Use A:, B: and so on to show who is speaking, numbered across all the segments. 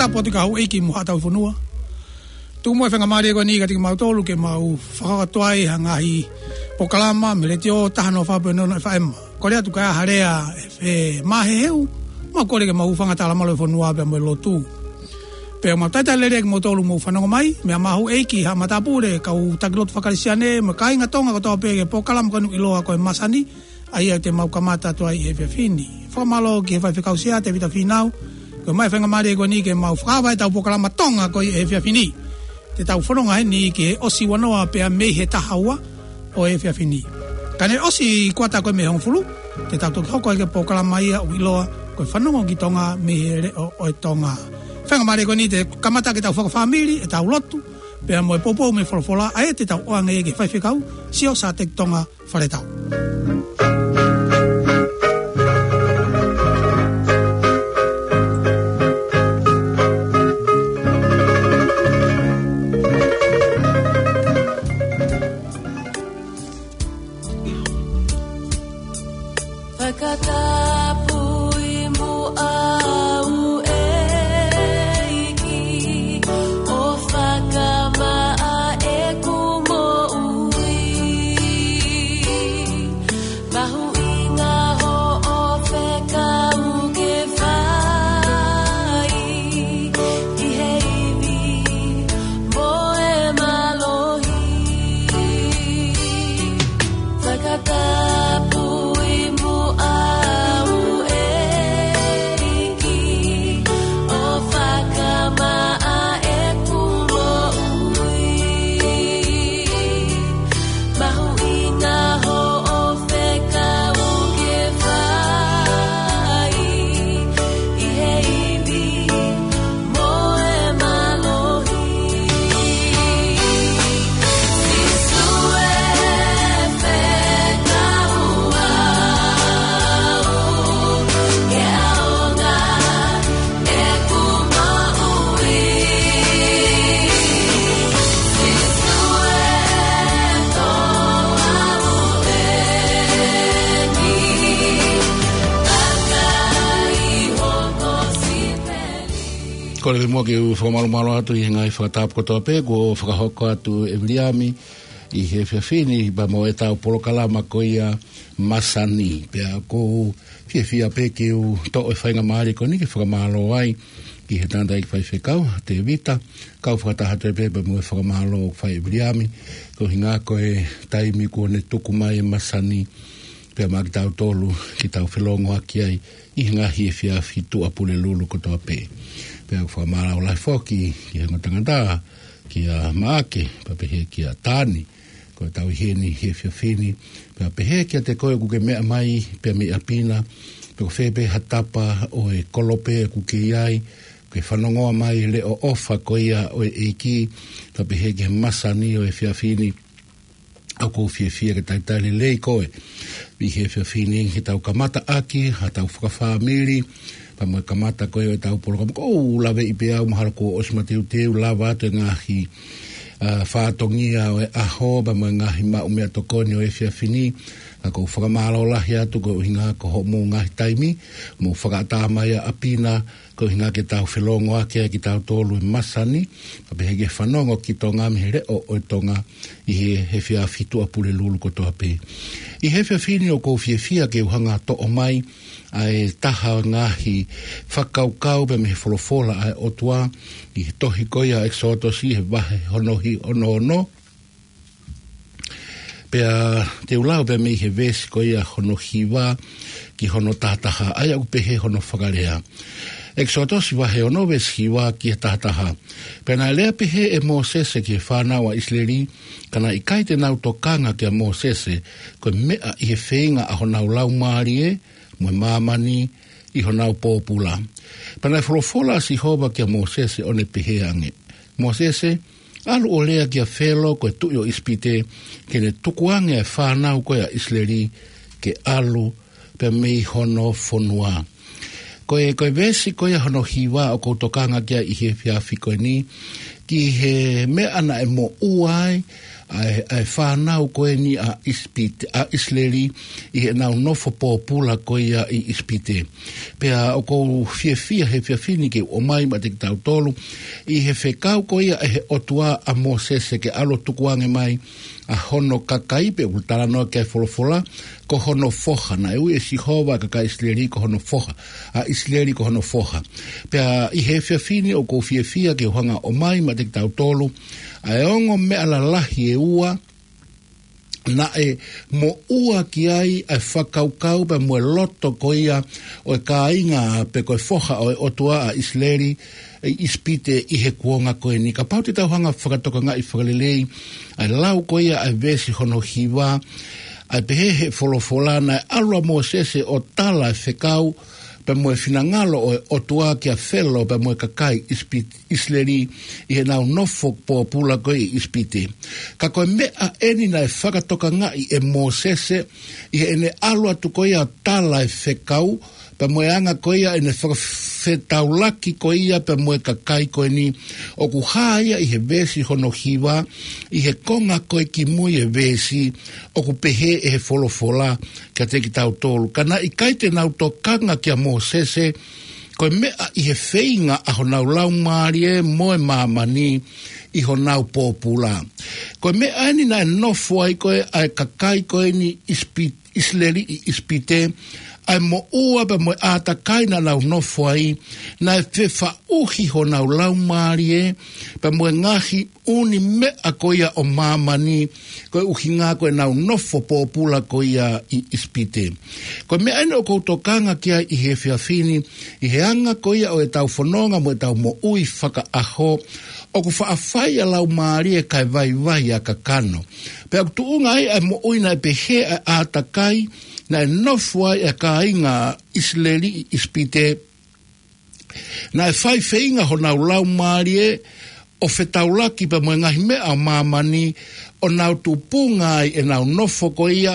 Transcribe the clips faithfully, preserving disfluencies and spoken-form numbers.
A: Mata poti ka hu eki mu hata ufunua. Tu mo fenga mari ko ni ka tik mau tolu ke mau fa toai hangahi pokalama meletio tahano fa beno fa em. Ko le tu ka harea e maheu. Ma ko le ke mau fanga tala malo funua be mo lotu. Pe ma tata le rek mo tolu mo fanongo mai me mahu eki ha mata pure ka u taglot fakalisiane me kai nga tonga ko to pe ke pokalam ko iloa ko masani ai te mau kamata to ai e fini. Fa malo ke fa fikausia te vita finau. Ko mai fenga mari ko ni ke mau fa vai ta pokalam tonga ko e fini. Te tau whanonga he ni ke osi wanoa pea me he tahaua o e whiawhini. Kane osi kuata koe me hongfulu, te tau toki hoko e ke pokala mai a uiloa, koe whanonga ki tonga me he re o, o e tonga. Whenga mare koe ni te kamata ke tau whakawhamiri, e tau lotu, pea mo e popo me wholofola, a e te tau oange e ke whaiwhikau, sio sa te tonga wharetau.
B: Ko le mo ke whakamalo malo atu i ngai whakatapu kotoa pe, ko whakahoko atu e Viliami i he whiawhini, ba mo e tau polokalama ko ia masani. Pea ko whiawhia pe ke u to e whainga maari ko ni ke whakamalo ai ki he tanda i whaiwhekau, te vita, kau whakatahatu e pe, ba mo e whakamalo whai e Viliami, ko hinga ko e taimi ko ne tuku mai e masani, pea ma ki tau tolu, ki tau whelongo aki ai, i hinga hi e whiawhi tu apule lulu kotoa pe. Pea kua mara o lai whoki ki he ngotangata, ki a maake, pa pehe ki a tāni, ko tau i heni, he whiawhini, pea pehe ki a te koe kuke mea mai, pea me apina, pea ko whepe hatapa o e kolope kuke iai, ke whanongoa mai le o ofa ko ia o e eiki, pa pehe ki he masani o e whiawhini, au kou whiawhia ke taitari lei koe, vi he whiawhini, he tau kamata aki, ha tau whakawhamiri, pa mo kamata ko e tau polo ko o lave i pe au mahalo ko osmateu teu lava te ngahi uh, whātongia o e aho pa mo ngahi ma umea tokoni o e whiawhini a ko whakamalo lahi atu ko hinga ko ho mo ngahi taimi mo whakatamaya apina ko hinga ke tau whelongo ake ki tau tolu e masani pa pehe ke whanongo ki tonga mihere o o tonga i he he whiawhitu apule lulu ko toa pe i he whiawhini o ko whiawhia ke uhanga to o mai ai taha ngahi whakaukau pe me wholofola ai otua i tohi koia exotos i he wahe honohi ono ono pea te ulau pe me he vesi koia honohi wa ki hono tātaha ai au pehe hono whakarea exotos i wahe ono vesi wa ki he tātaha pea nai lea pehe e Mosese ki he whanau a Isleri kana i kaite nau tokanga ki a Mosese koe mea i he whenga a honau lau maari e mo mamani i honau popula. Pana wholofola si hoba kia Mosese o ne peheange. Mosese, alu o lea kia whelo koe tui o ispite ke ne tukuange e whanau koe a Isleri ke alu pe mei hono whonua. Koe koe vesi koe hono hiwa o koutokanga kia i he whiawhi koe ni ki he me ana e mo uai ai ai whanau koe ni a ispite, a isleri i he nau nofo pōpula koe ia i ispite. Pea o kou fia fia he fia fini ke o mai ma te tau tolu, i he whekau koe ia e he otua a Mosese ke alo tukuange mai a hono kakai pe ultara noa ke folofola ko hono foha na eu e sihova kakai isleri ko hono foha a isleri ko hono foha. Pea i he fia fini o kou fia fia ke hanga o mai ma te tau tolu, a e ongo me ala lahi e ua na e mo ua ki ai e whakaukau pa mo e loto ko ia o e ka inga pe koe foha o e otua a isleri e ispite i he kuonga koe ni. Ka pau te tauhanga whakatoka nga i whakalelei ai lau ko ia ai vesi hono hiwa ai pehehe folofola na e alua Mosese o tala e whekau pa mo e finangalo o e otua ki a whelo pa mo e kakai ispite, isleri i he nau nofo po pula koe i ispite. Ka koe mea eni na e whakatoka nga i e Mosese i he ene alua tu koe a tala e whekau pa mo e anga koe ia ene whetaulaki koe ia pa mo e kakai koe ni o ku haia i he vesi hono hiwa i he konga koe ki mui e vesi o ku pehe e he folofola ka te ki tau tolu. Kana i kaite nau to kanga ki a Mosese koe mea i he wheinga a ho nau lau maarie mo e mamani i ho nau pōpula. Koe mea eni na e nofo ai koe ai kakai koe ni ispite, isleri i ispite ai mo ua pa mo ata kaina nau nofo ai na e whewha uhi ho nau lau maarie pa mo ngahi uni mea koia o mamani koe uhi ngā koe nau nofo pōpula koia i ispite. Koe mea ene o koutokanga kia i he whiawhini i he anga koia o e tau whanonga mo e tau mo ui whaka aho o ku whaafai a lau maarie kai vai vai a kakano. Pea tu unga ai ai mo ui na e pehe a ata kai na e nofua e ka inga isleri ispite na e whai whainga ho nau lau maarie o whetaulaki pa mo ngahi mea mamani o nau tupunga e nau nofo ko ia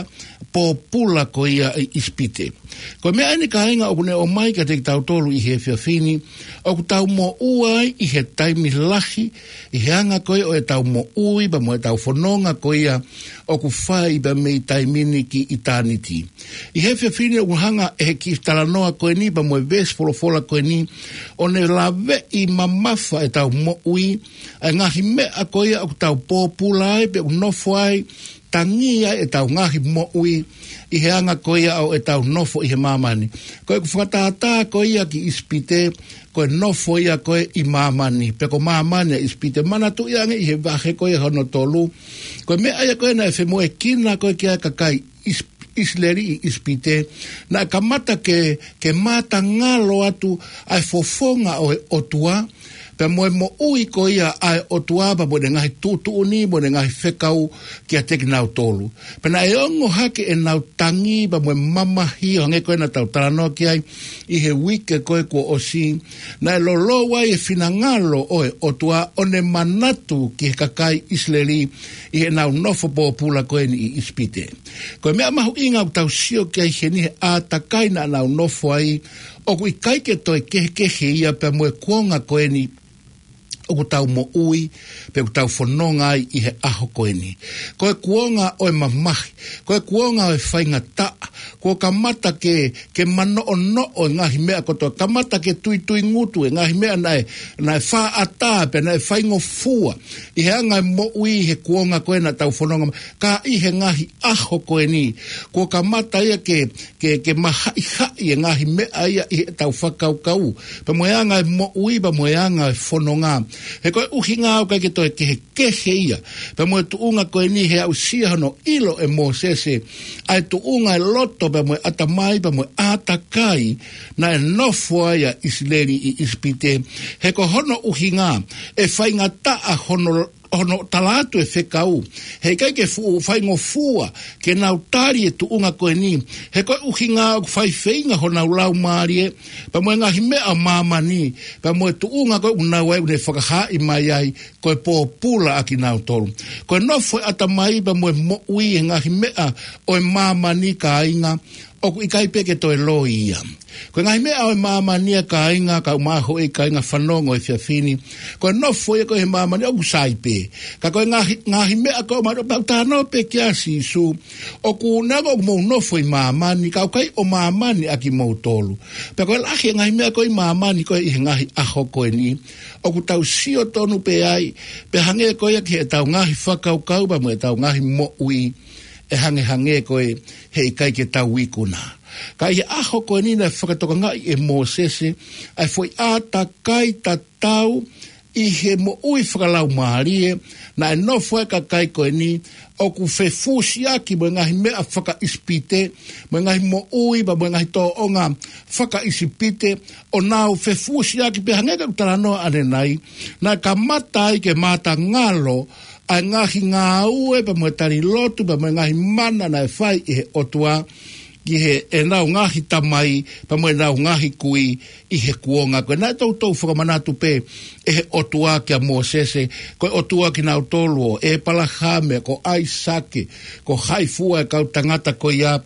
B: pōpula ko ia i ispite. Ko mea ane ka inga o kune o mai ka te tau tolu i he whiawhini o ku tau mo uai i he taimi lahi i he anga koe o e tau mo ui pa mo e tau whanonga ko ia o ku whai pa me i taimini ki i tāniti. I he whiawhini o hanga e he ki talanoa koe ni pa mo e ves folofola koe ni o ne lawe i mamafa e tau mo ui a ngahi mea ko ia o ku tau pōpula ai pe u nofo ai tangia e tau ngahi mo ui i he anga koia au e tau nofo i he mamani. Koe ku whakatata koia ki ispite, koe nofo ia koe i mamani. Pe ko mamani a ispite. Mana tu iange i he vahe koe hono tolu. Koe me aia koe na e whemoe kina koe kia kakai ispite. Isleri i ispite, na kamata ke, ke mata ngalo atu ai fofonga o e otua, pe moe mo ui ko ia ai otua pa mo ne ngahi tutu uni, mo ne ngahi whekau ki a teki nau tolu. Pe na e ongo hake e nau tangi pa moe mamahi o nge koe na tau taranoa ki ai i he wike koe ko osi, na e lolo wai e fina ngalo o e otua o ne manatu ki he kakai isleri i he nau nofo pōpula koe ni i ispite. Koe mea mahu inga u tau sio ki ai he ni he ātakai na nau nofo ai, o kui kaike toi kehe kehe ia pe moe kuonga koe ni o ku tau mo ui, pe ku tau whanonga ai i he aho koe ni. Koe kuonga o e mamahi, koe kuonga o e whainga taa, ko kamata ke, ke mano o no o ngahi mea kotoa, kamata ke tui tui ngutu e ngahi mea na e, na e wha ata pe na e whaingo fua, i he anga mo ui he kuonga koe na tau whanonga, ka i he ngahi aho koe ni, ko kamata ia ke, ke, ke mahai hai e ngahi mea ia i he tau whakau kau, pe mo anga mo ui pa mo anga e whanonga, he koe uhi ngā au kai ke toi ke he kehe ia. Pa moe tu unga koe ni he au sia hano ilo e Mosese. Ai tu unga e loto pa moe atamai pa moe atakai na e nofo ia isleri i ispite. He ko hono uhi ngā e whainga taa hono hono talatu e whekau. He kai ke fu, whaingo fua ke nau tari e tu unga koe ni. He koe uhi ngā whai whainga ho nau lau maarie pa moe ngahi mea mamani pa moe tu unga koe unau e une whakaha i mai ai koe pōpula aki nau tolu. Koe nofo e atamai pa moe mo ui e ngahi mea o e mamani ka inga o ku ikai peke to e loi ia. Ko ngai mea o e maamania ka inga, ka umaho e ka inga whanongo e whiawhini, ko e nofo e ko e maamania o ku saipe. Ka ko e ngahi, ngahi mea ko maro, pau tāno pe kia si su, o ku nago o mou nofo i maamani, ka o kai o maamani aki mou tolu. Pe ko e lahi ngai mea ko i maamani, ko e ngahi aho ko e ni, o ku tau sio tonu pe ai, pe hange ko e ki e tau ngahi whakau kau, pa mo e tau ngahi mo ui, e hange hange ko e hei kai ke tau wikuna. Ka i aho ko e nina whakatoka ngai e Mosese, ai foi ata kai ta tau i he mo ui whakalau maarie, na e no foi ka kai ko e ni, o ku whewhusi aki mo ngahi mea whaka ispite, mo ngahi mo ui, ba mo ngahi tō onga whaka ispite, o nau whewhusi aki pe hangeka kutara noa ane nai, na ka matai ke mata ngalo, ai ngahi ngā ue, pa mo tari lotu, pa mo ngahi mana na e whai i he otua, ki he e nau ngahi tamai, pa mo e nau ngahi kui i he kuonga. Koe nai tau tau whakamanatu pe e he otua ki a Mosese, koe otua ki nau tolu o e palahame, ko ai sake, ko haifua e kau tangata ko ia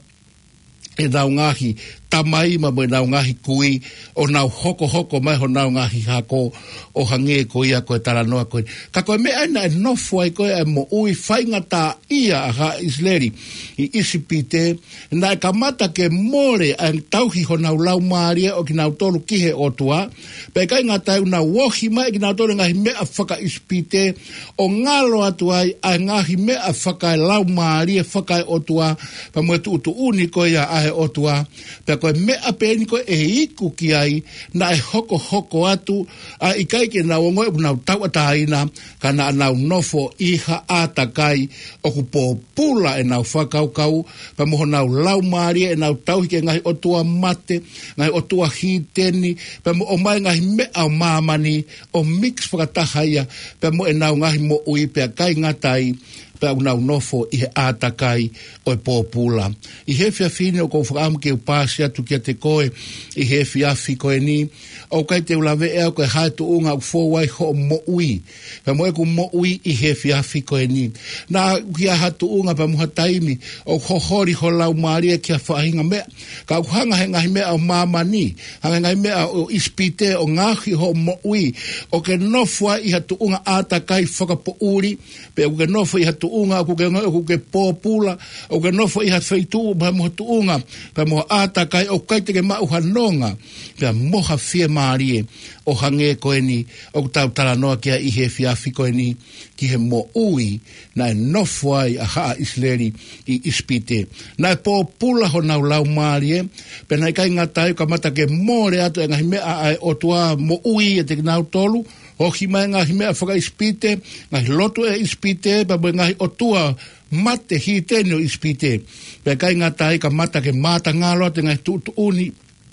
B: e nau ngahi tamai, ma mo e nau ngahi kui, o nau hoko hoko mai ho nau ngahi hako, o hange ko ia koe taranoa koe. Ka koe mea ina e nofu ai koe e mo ui whaingata ia a ha isleri i isipite, na e kamata ke more a tauhi ho nau lau maaria o ki nau tolu kihe otua, pe kai ngata e una wohi mai ki nau tolu ngahi mea whaka isipite, o ngalo atu ai a ngahi mea whaka e lau maaria whaka e otua, pa mo e tu utu uni koe ia a he otua, pe koe mea pēni koe e iku ki ai, na e hoko hoko atu, a i kai ke nau ongoe nau tau ataina, ka na nau nofo iha atakai, o ku pōpula e nau whakaukau, pa moho nau lau maaria, e nau tauhi ke ngahi otua mate, ngahi otua hiteni, pa mo o mai ngahi mea o mamani, o mix whakatahaia, pa mo e nau ngahi mo ui, pe a kai ngatai, pe au nau nofo i he atakai o e pōpula. I he whiawhine o kou whakaamu ke upasi atu kia te koe, i he whiawhi koe ni, o kai te ulawe ea koe hae tu unga u fōwai ho mo ui. Pa moe ku mo ui i he whiawhi koe ni. Nā kia hatu unga pa muha taimi, o hohori ho lau maaria kia whahinga mea. Ka au hanga he ngahi mea o mamani, hanga ngahi mea o ispite o ngahi ho mo ui, o ke nofua i hatu unga atakai whakapo uri, pe o ke nofua i hatu unga ku ke ku ke pōpula o ke nofo i ha feitu pa mo tuunga pa mo ata kai o kai te ke mau hanonga pa moha fie marie o hange ko ni o tau tala noa kia i he fiafi ko ni ki he mo ui na nofo ai a ha isleri i ispite na pōpula ho nau lau marie pe na kai ngatai ka mata ke more atu ngahi mea o tua mo ui e te nau tolu o hi mai ngahi mea whaka ispite, ngahi lotu e ispite, pa mui ngahi otua mate hi tene o ispite. Pe kai ngatai ka mata ke mata ngalo te ngahi tutu uni,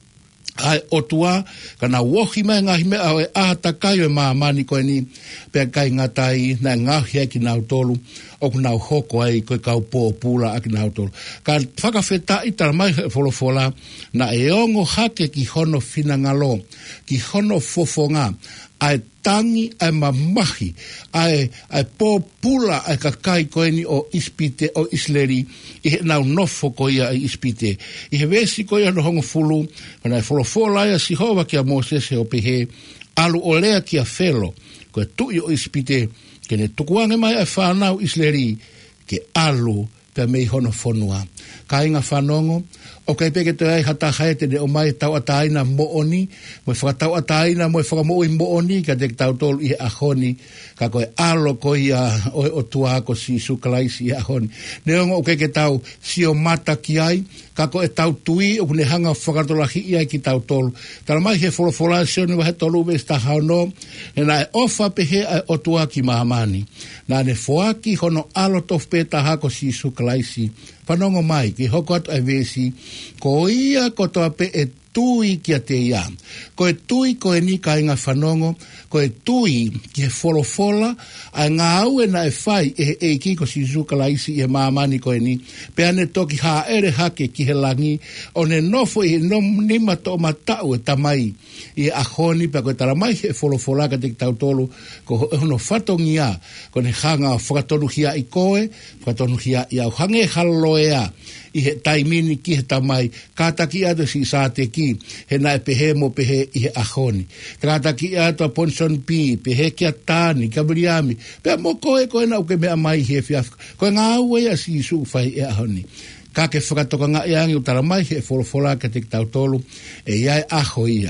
B: ai otua, ka na wohi mai ngahi mea o e ahata kai o e maamani koe ni, pe kai ngatai na ngahi ai ki nau tolu, o ku nau hoko ai koe kau pōpula aki nau tolu. Ka whakawheta i tala mai wholofola, na e ongo hake ki hono whina ngalo, ki hono fofonga, ai tangi ai mamahi ai ai pōpula ai kakai koeni o ispite o isleri i he nau nofo ko ia ai ispite i he vesi ko ia no hongo fulu kana folo fola ia si hova ki a Mosese o pehe alu o lea ki a felo ko e tui o ispite ke ne tukuange mai ai whanau isleri ke alu pe mei hono fonua ka inga whanongo o kai peke te ai hata haete ne o mai tau ataina mooni, mo e whakatau ataina, mo e whakamoi mooni, ka te tau tolu i ahoni, ka koe alo ko i a o, o tuako si sukalaisi i ahoni. Ne ongo o kai ke tau si o mata ki ai, ka koe tau tui, o kune hanga whakatolahi i ai ki tau tolu. Tala mai he wholofola seo ni wahe tolu me sta hauno, e na e ofa pehe ai o tuaki mahamani. Na ne foaki hono alo tof peta hako si sukalaisi, panongo mai, ki hoko atu ai vesi, ko ia ko toa pe e tui ki a te ia. Ko e tui ko e ni ka inga whanongo, ko e tui ki he wholofola, a ngā au e na e whai e e ki ko si sukalaisi i e maamani ko e ni, pe ane toki haa ere hake ki he langi, o ne nofo i no nima to matau e tamai i e ahoni, pe ko e taramai he wholofola ka te tau tolu, ko e hono whatongia, ko ne hanga whakatonuhia i koe, whakatonuhia i au hange haloea, i he taimini ki he tamai, ka taki atu si sa te ki, he nai pehe mo pehe i he ahoni. Ka taki atu a Ponson P, pehe ki a tāni, ka Miriami, pea mo koe koe na uke mea mai he fiafika, koe ngā ue a si su fai e ahoni. Ka ke whakatoka ngā iangi o tara mai he wholofola ka te tau tolu, e iai aho ia,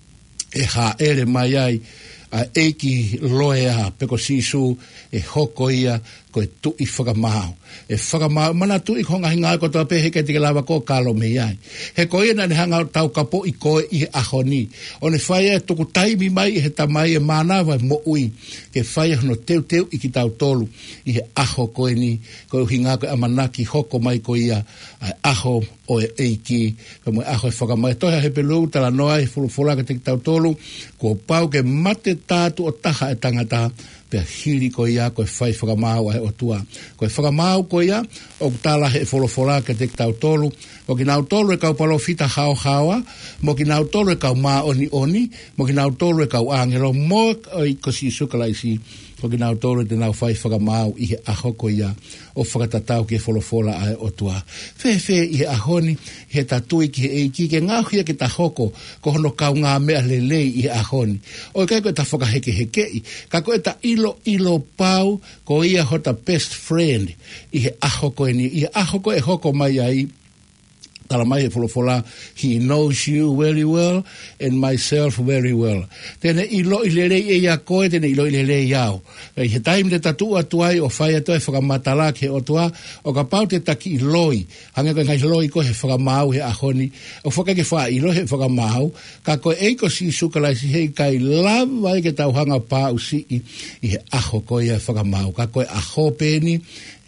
B: e ha ere mai ai, a eiki loea peko sisu e hoko ia ko e tu i whakamahau. E whakamahau, mana tu i konga hinga ko toa pehe ke te lawa ko kalo me iai. He ko ia na ne hanga tau kapo i koe i he ahoni. O ne whaia e tuku taimi mai i he tamai e manawa mo ui. Ke whaia hono teu teu i ki tau tolu i he aho koe ni. Ko hinga ko amanaki hoko mai ko ia a aho o e eiki. Ka mo aho e whakamai. Toha he pelu tala noa e fulufula ke te tau tolu. Ko pau ke mate tātu o taha e tangata. Pea hiri ko ia ko e whai whakamau ai o tua. Ko e whakamau ko ia o kutala he wholofola ke te tau tolu. Mo ki nau tolu e kau palo fita hao hawa. Mo ki nau tolu e kau maa oni oni. Mo ki nau tolu e kau angelo. Mo i ko si sukalaisi. Mo ki nau tolu e te nau whai whakamau i he aho ko ia. O whakatatau ki he wholofola ai o tua. Whe whe i he ahoni. He tatui ki he eiki ke ngāhuia ki ta hoko. Ko hono kau ngā mea lelei i he ahoni. O kai ko e ta whakaheke hekei. Ka ko e ta ilo ilo pau. Ko ia hota best friend. I he aho ko e ni. I he aho ko e hoko mai ai. Tala mai he wholofola, he knows you very well and myself very well. Tene ilo ilerei e ia koe, tene ilo ilerei iau. He taim te tatu atuai o whai atu e whakamatala ke o tua, o ka pau te taki iloi. Hanga koe ngai iloi ko he whakamau he ahoni. O whaka ke wha ilo he whakamau, ka koe eiko si sukalaisi hei kai lava e ke tau hanga pā usi i, i he aho koe e whakamau. Ka koe aho pēni,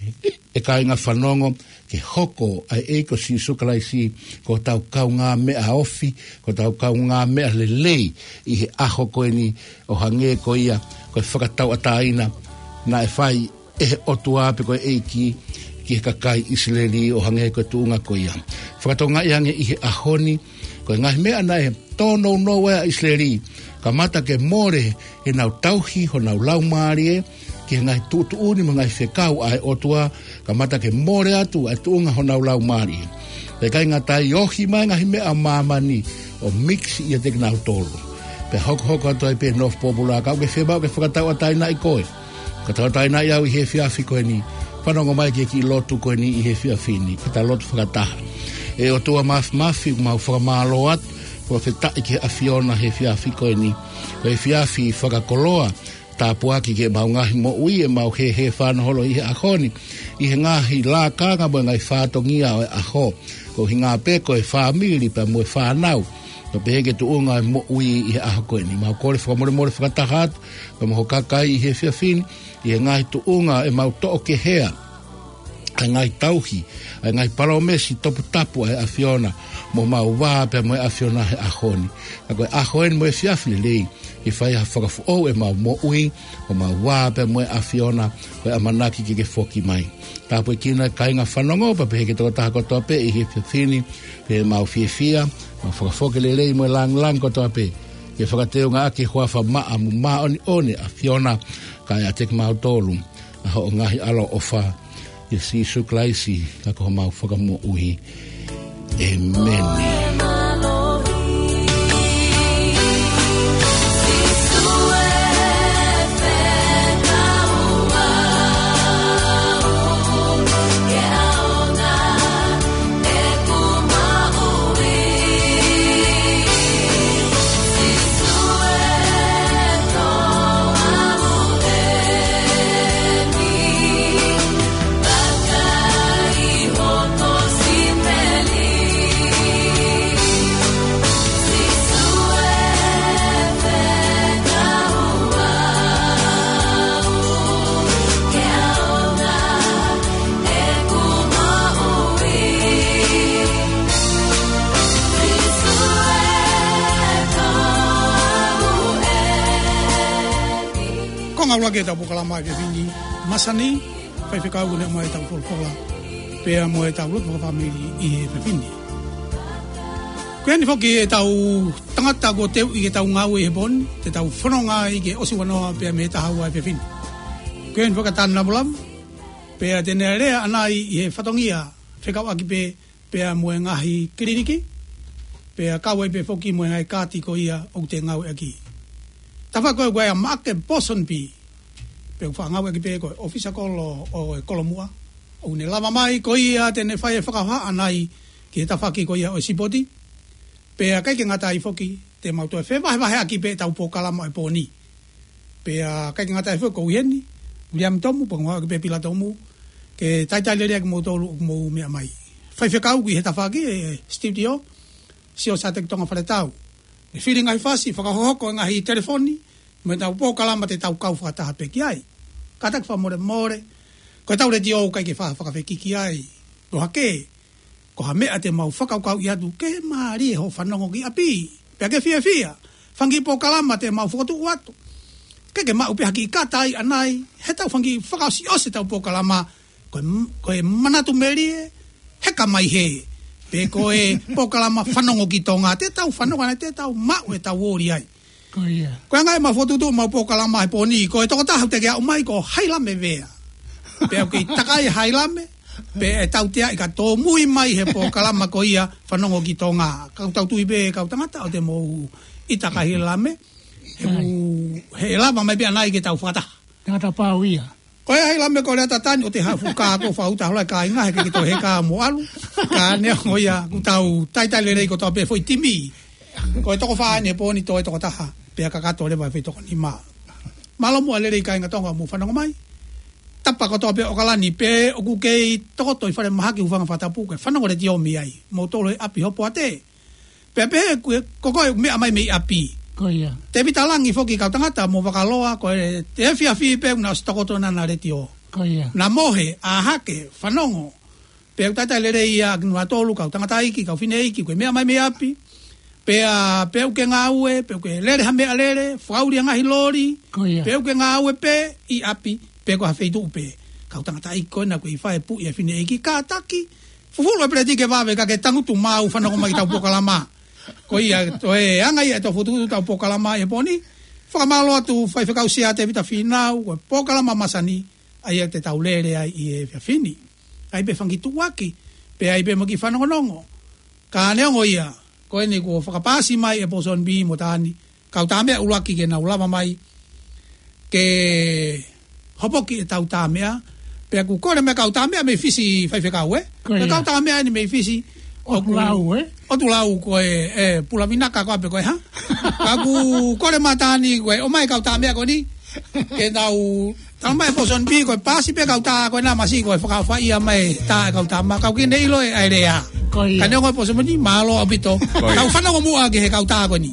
B: e kai ngā whanongo, ke hoko ai eiko si sukalaisi ko tau kau ngā mea ofi, ko tau kau ngā mea lelei i he aho koe ni o hange ko ia, ko e whakatau ataina na e whai e he otu ape ko e eiki ki he kakai Isileli o hange ko e tuunga ko ia. Whakatau ngā iange i he ahoni, ko e ngahi mea na e tono no wea Isileli, ka mata ke more e nau tauhi ho nau laumari e, ki ngai tutu uni mo ngai whekau ai otua, ka mata ke more atu ai tuunga ho nau lau mari. Pe kai ngā tai ohi mai ngahi mea mamani o mixi i a te nau tolu. Pe hoko hoko atu ai pe North Popula, ka uke whebau ke whakatau atai nai koe. Ka tau atai nai au i he whiawhi koe ni, whanongo mai ke ki lotu koe ni i he whiawhi ni, ki ta lotu whakataha. E otua mafi mafi, mau whakamalo atu, kua whetai ke a Fiona he whiawhi koe ni, koe whiawhi whakakoloa, tāpuaki ke mau ngahi mo ui e mau he he whanaholo i he ahoni. I he ngahi lā kanga mo ngai whātongia o e aho. Ko hi ngā peko e whāmiri pa mo e whānau. Ko peheke tu unga e mo ui i he aho koe ni. Mau kore whakamore more whakatahatu. Ko mo ho kakai i he whiawhini. I he ngahi tu unga e mau to'o ke hea. Ai ngai tauhi. Ai ngai palomesi topu tapu e a Fiona. Mo mau wā pe mo e a Fiona he ahoni. Ka koe ahoen mo e whiawhini lei. I whai ha whakafu o e mau mo ui, o mau wāpe moe a Fiona, koe a manaki ki ke whoki mai. Tāpoi kina kai ngā whanongo, pa pehe ke toko taha kotoa pe, i he whiawhini, pe mau whiawhia, mau whakafoke le lei moe lang lang kotoa pe. Ke whakateo ngā ake huafa maa mu maa oni one a Fiona, kai a tek mau tolu, a ho ngahi alo ofa, i si suklaisi, ka koho mau whakamo ui. Amen.
A: Ngawla ke tapu kalama ke vini masani fai fikau ne mo tapu fola pe mo tapu lo family i pe vini kwen foki tau tangata go te i tau ngau e bon te tau fononga i ke osiwano pe me ta hawa pe vini kwen foka tan na bulam pe tenere anai i fatongia whekau aki pe, pea moe ngahi kliniki, pea kawe pe foki moe ngai kāti ko ia o te ngau aki. Tawha koe koe a Mark Bosonby, pe wha ngau aki pe koe ofisa kolo o Kolomua, o ne lava mai ko ia tene whai e whakawha anai ki he tawhaki ko ia o Sipoti, pea kai ke ngata i foki, te mautua e whewahe wahe aki pe tau pōkalama e pōni. Pea kai ke ngata e wheko uheni, William Tomu, pangwa ki pe pila tomu, ke taitai lere ki mō tōru mō mea mai. Whai whekau ki he tawhaki e studio, si o sa te tonga whare tau. E whiri ngai whasi, whakahohoko ngahi telefoni, me tau pōkalama te tau kau whakataha pe ki ai. Katak whamore more, koe tau re dio kai ke wha whakawhekiki ai. Roha ke, ko ha mea te mau whakaukau i atu, ke maari e ho whanongo ki api. Pea ke fia fia, whangi pōkalama te mau whakatu uatu. Ke ke mau peha ki katai anai, he tau whangi whakau si ose tau pōkalama, koe, koe manatu merie, heka mai he. Pe koe pōkalama whanongo ki tonga, te tau whanongo nei, te tau mau e tau ori ai.
C: Koe ia.
A: Koe ngai mau whotutu mau pōkalama he pōni, koe toko tahu te kia umai ko hailame vea. Pe au ki takai hailame, pe e tau tea i ka tō mui mai he pōkalama ko ia whanongo ki tonga. Kau tau tui be, kau tangata o te mou i takai hailame, he, he lava mai bea nai ke tau whakata.
C: Tangata pāu ia.
A: Koe hailame ko rea tatani o te hafu kāko whauta holai ka inga he ke to he ka mo alu. Ka nea ko ia ku tau taitai le rei ko tau pe foi timi. Koe toko whaane pōni toi toko taha, pe a kakato le vai toko ni maa. Malo mua le rei ka inga tonga mu whanongo mai. Tapa ko tau pe o kalani pe o kukei toko toi whare mahaki ufanga whatapu koe whanongo le tiomi ai. Mo tolo e api hopo a te. Pe pe ko koe mea mai mei api.
C: Koia.
A: Te vitalangi foki kau tangata mo wakaloa koe te efia fi pe una stokoto na na retio.
C: Koia.
A: Na mohe a hake whanongo. Pe au tata le rei a gnua tolu kau tangata iki kau fine iki koe mea mai mei api. Pe a pe au ke ngā ue, pe au ke lere ha mea lere, whauri a ngahi lori.
C: Koia.
A: Pe au ke ngā ue pe i api. Pe ko ha feitu upe. Kau tangata iki koe na koe i whae pu i a fine iki ka taki. Fufulo e preti ke wawe ka ke tangutu mau whanongo mai tau pokalama. Ko ia to e anga ia to futu tau pokalama e poni whakamalo atu whai whakau sia te vita whinau ko pokalama masani ai te tau lere ai i e whiawhini ai pe whangi tuwaki pe ai pe maki whanongonongo ka neongo ia ko e ni ko whakapasi mai e poson bi mo tani kau tamea ulaki ke na ulama mai ke hopoki e tau tamea pe aku kore me kau tamea me fisi whai whakau e me kau tamea ni me fisi
C: o lau e
A: o tu lau koe e pula minaka koe ape koe ha kaku kore matani koe o mai kau ta mea koe ni ke tau tau mai poson bi koe pasi pe kau ta koe na masi koe whakau whai a mai ta kau ta ma kau ki nei lo e airea ka neo koe poson ni malo apito kau whanongo mua ke he kau ta koe ni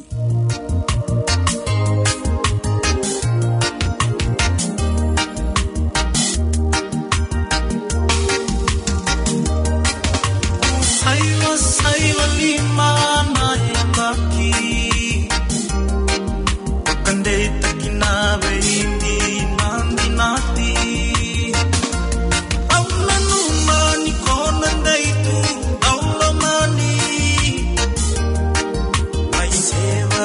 D: Sewa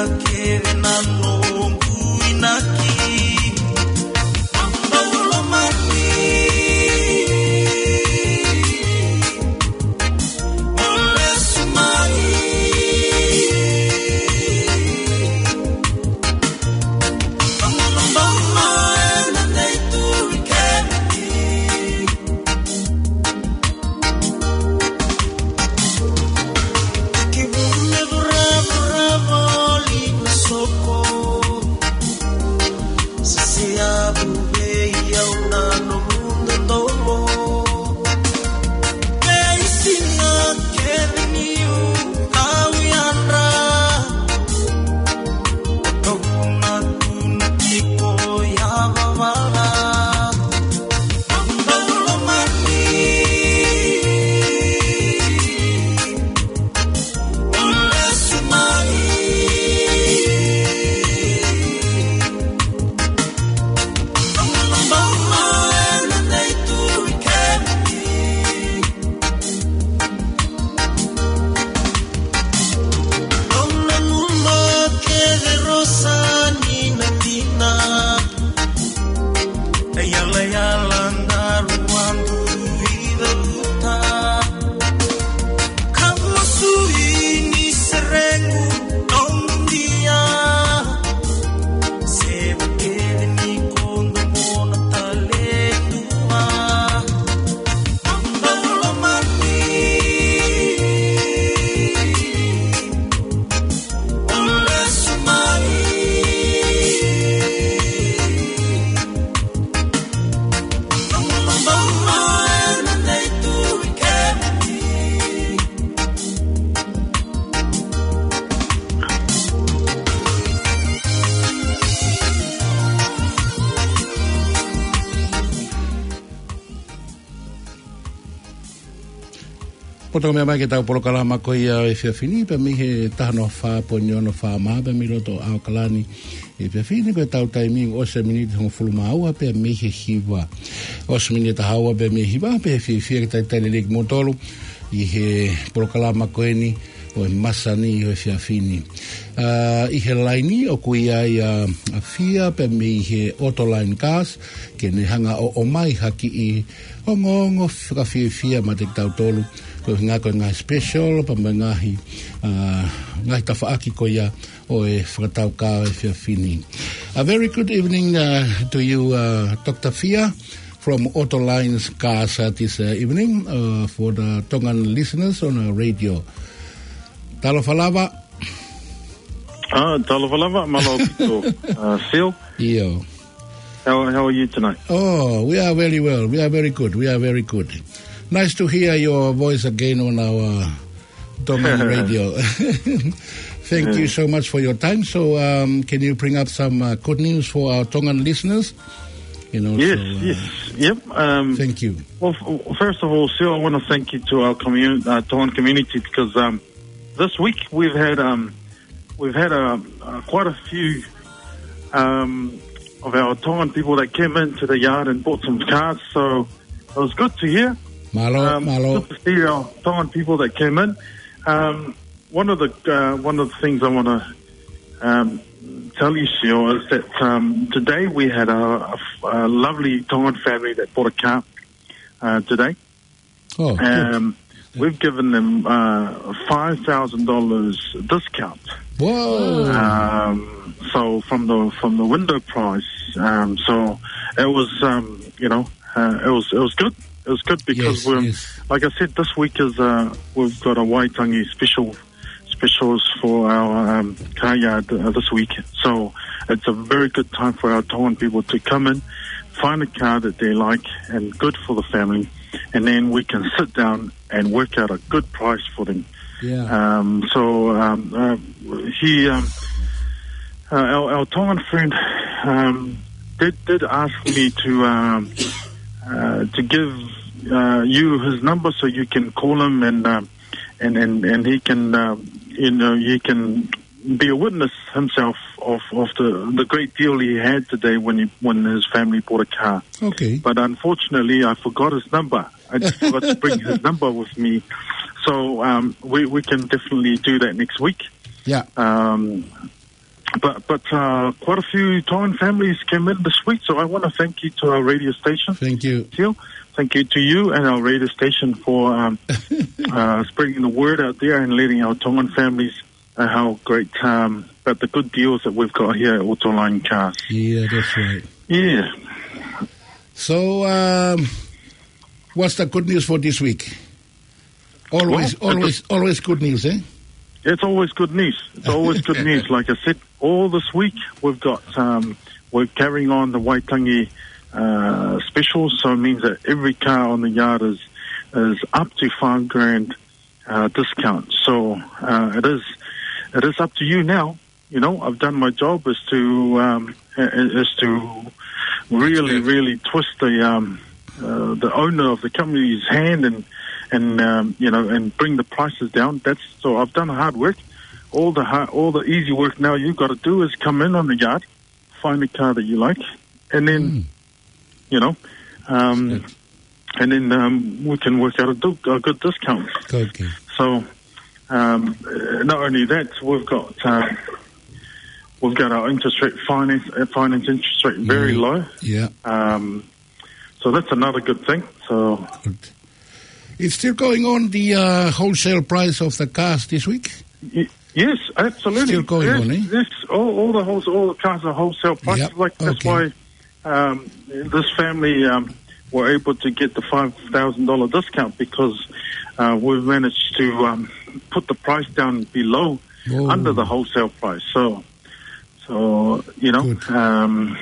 B: Poto mea mai ke tau polo kalama ko ia e whiawhini, pe mi he tahano wha poniono wha maa, pe mi roto au kalani e whiawhini, ko e tau taimi o se miniti hongo fulu maua, pe mi he hiwa. O se miniti haua, pe mi hiwa, pe he whiawhia ke tai tai leleki motolu, i he polo kalama ko e ni, o e masani o e whiawhini. Uh, I he laini o kui ai a uh, fia, pe mi he autoline cars, ke ne hanga o, o mai haki i ongo ongo whiawhia ma te tau tolu, ko ngā koe ngā special, pa mai ngahi, uh, ngahi tawhaaki ko ia o e whakatau kā e whiawhini. A very good evening uh, to you, uh, Doctor Fia, from Autolines Cars uh, this uh, evening, uh, for the Tongan listeners on our radio. Talo whalawa?
D: Ah, talo whalawa, malo kito. Uh, Phil?
B: Io.
D: How, how are you tonight?
B: Oh, we are very well. We are very good. We are very good. Nice to hear your voice again on our Tongan radio. Thank yeah. you so much for your time. So, um, can you bring up some uh, good news for our Tongan listeners? You know,
D: yes,
B: so, uh,
D: yes, yep. Um,
B: thank you.
D: Well, f- first of all, Phil, I want to thank you to our community, uh, Tongan community, because um, this week we've had um, we've had uh, uh, quite a few um, of our Tongan people that came into the yard and bought some cars. So it was good to hear.
B: Malo,
D: um,
B: malo.
D: Good to see our Tongan people that came in. Um, one of the uh, one of the things I want to um, tell you, Sio, is that um, today we had a, a, a lovely Tongan family that bought a car uh, today.
B: Oh,
D: um, we've given them uh, five thousand dollars discount.
B: Whoa!
D: Um, so from the from the window price, um, so it was um, you know uh, it was it was good. It was good because
B: yes,
D: we're,
B: yes.
D: like I said, this week is uh, we've got a Waitangi special specials for our um, car yard uh, this week. So it's a very good time for our Tongan people to come in, find a car that they like and good for the family, and then we can sit down and work out a good price for them.
B: Yeah.
D: Um, so um, uh, he, um, uh, our, our Tongan friend, um, did did ask me to um, uh, to give uh, you his number so you can call him and uh, and, and and he can uh, you know he can be a witness himself of, of the the great deal he had today when he when his family bought a car.
B: Okay.
D: But unfortunately, I forgot his number. I just forgot to bring his number with me. So um, we we can definitely do that next week.
B: Yeah.
D: Um, but but uh, quite a few Tongan families came in this week, so I want to thank you to our radio station.
B: Thank you.
D: Teal. Thank you to you and our radio station for um, uh, spreading the word out there and letting our Tongan families uh, how great um, about the good deals that we've got here at Autoline Cars.
B: Yeah, that's right.
D: Yeah.
B: So, um, what's the good news for this week? Always,
D: Well,
B: always, always good news, eh?
D: It's always good news. It's always good news. Like I said, all this week we've got, um, we're carrying on the Waitangi uh, specials, so it means that every car on the yard is is up to five grand uh, discount. So uh, it is it is up to you now. You know, I've done my job is to um, is to really, really twist the um, uh, the owner of the company's hand and. And um, you know, and bring the prices down. That's so. I've done hard work. All the hard, all the easy work now you've got to do is come in on the yard, find a car that you like, and then, mm. you know, um, and then um, we can work out a, do, a good discount.
B: Okay.
D: So, um, not only that, we've got uh, we've got our interest rate finance uh, finance interest rate very
B: yeah.
D: low.
B: Yeah.
D: Um, so that's another good thing. So.
B: Good. It's still going on, the uh, wholesale price of the cars this week?
D: Y- yes, absolutely.
B: Still going
D: yes,
B: on, eh?
D: Yes, all, all the wholesale, all the cars are wholesale prices.
B: Yep.
D: Like that's
B: Okay.
D: why um, this family um, were able to get the five thousand dollar discount because uh, we've managed to um, put the price down below
B: Whoa.
D: under the wholesale price. So, so you know, um,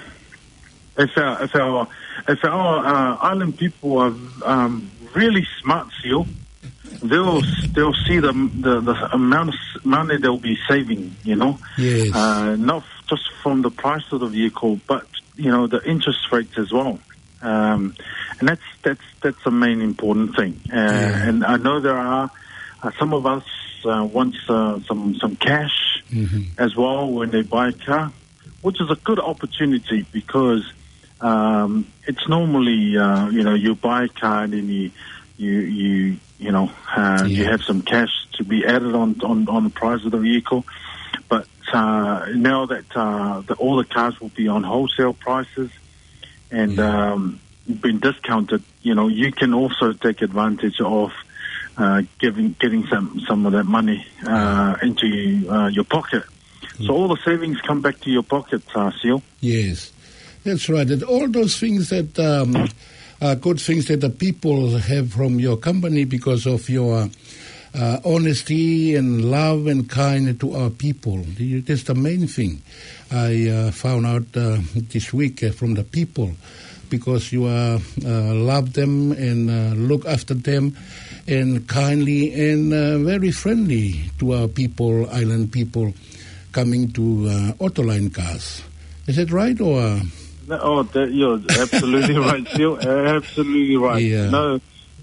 D: if our if our if our uh, island people are um, really smart, Seal, they'll they'll see the the, the amount of money they'll be saving. You know,
B: yes.
D: uh, not just from the price of the vehicle, but you know the interest rates as well. Um, and that's that's that's the main important thing. Uh,
B: Yeah.
D: And I know there are uh, some of us uh, want uh, some some cash
B: Mm-hmm.
D: as well when they buy a car, which is a good opportunity because um, it's normally uh, you know you buy a car and then you you you you know uh, you
B: Yeah.
D: have some cash to be added on on, on the price of the vehicle, but uh, now that uh, the, all the cars will be on wholesale prices and
B: Yeah.
D: um, been discounted, you know you can also take advantage of uh, giving getting some some of that money uh, into uh, your pocket. So all the savings come back to your pocket, uh, Seal.
B: Yes, that's right. And all those things that um, are good things that the people have from your company because of your uh, honesty and love and kindness to our people. That's the main thing I uh, found out uh, this week uh, from the people, because you uh, uh, love them and uh, look after them and kindly and uh, very friendly to our people, island people, coming to uh, Autoline cars. Is that right? Or uh,
D: Oh, that, you're absolutely right, Seal. Absolutely right.
B: Yeah.
D: No,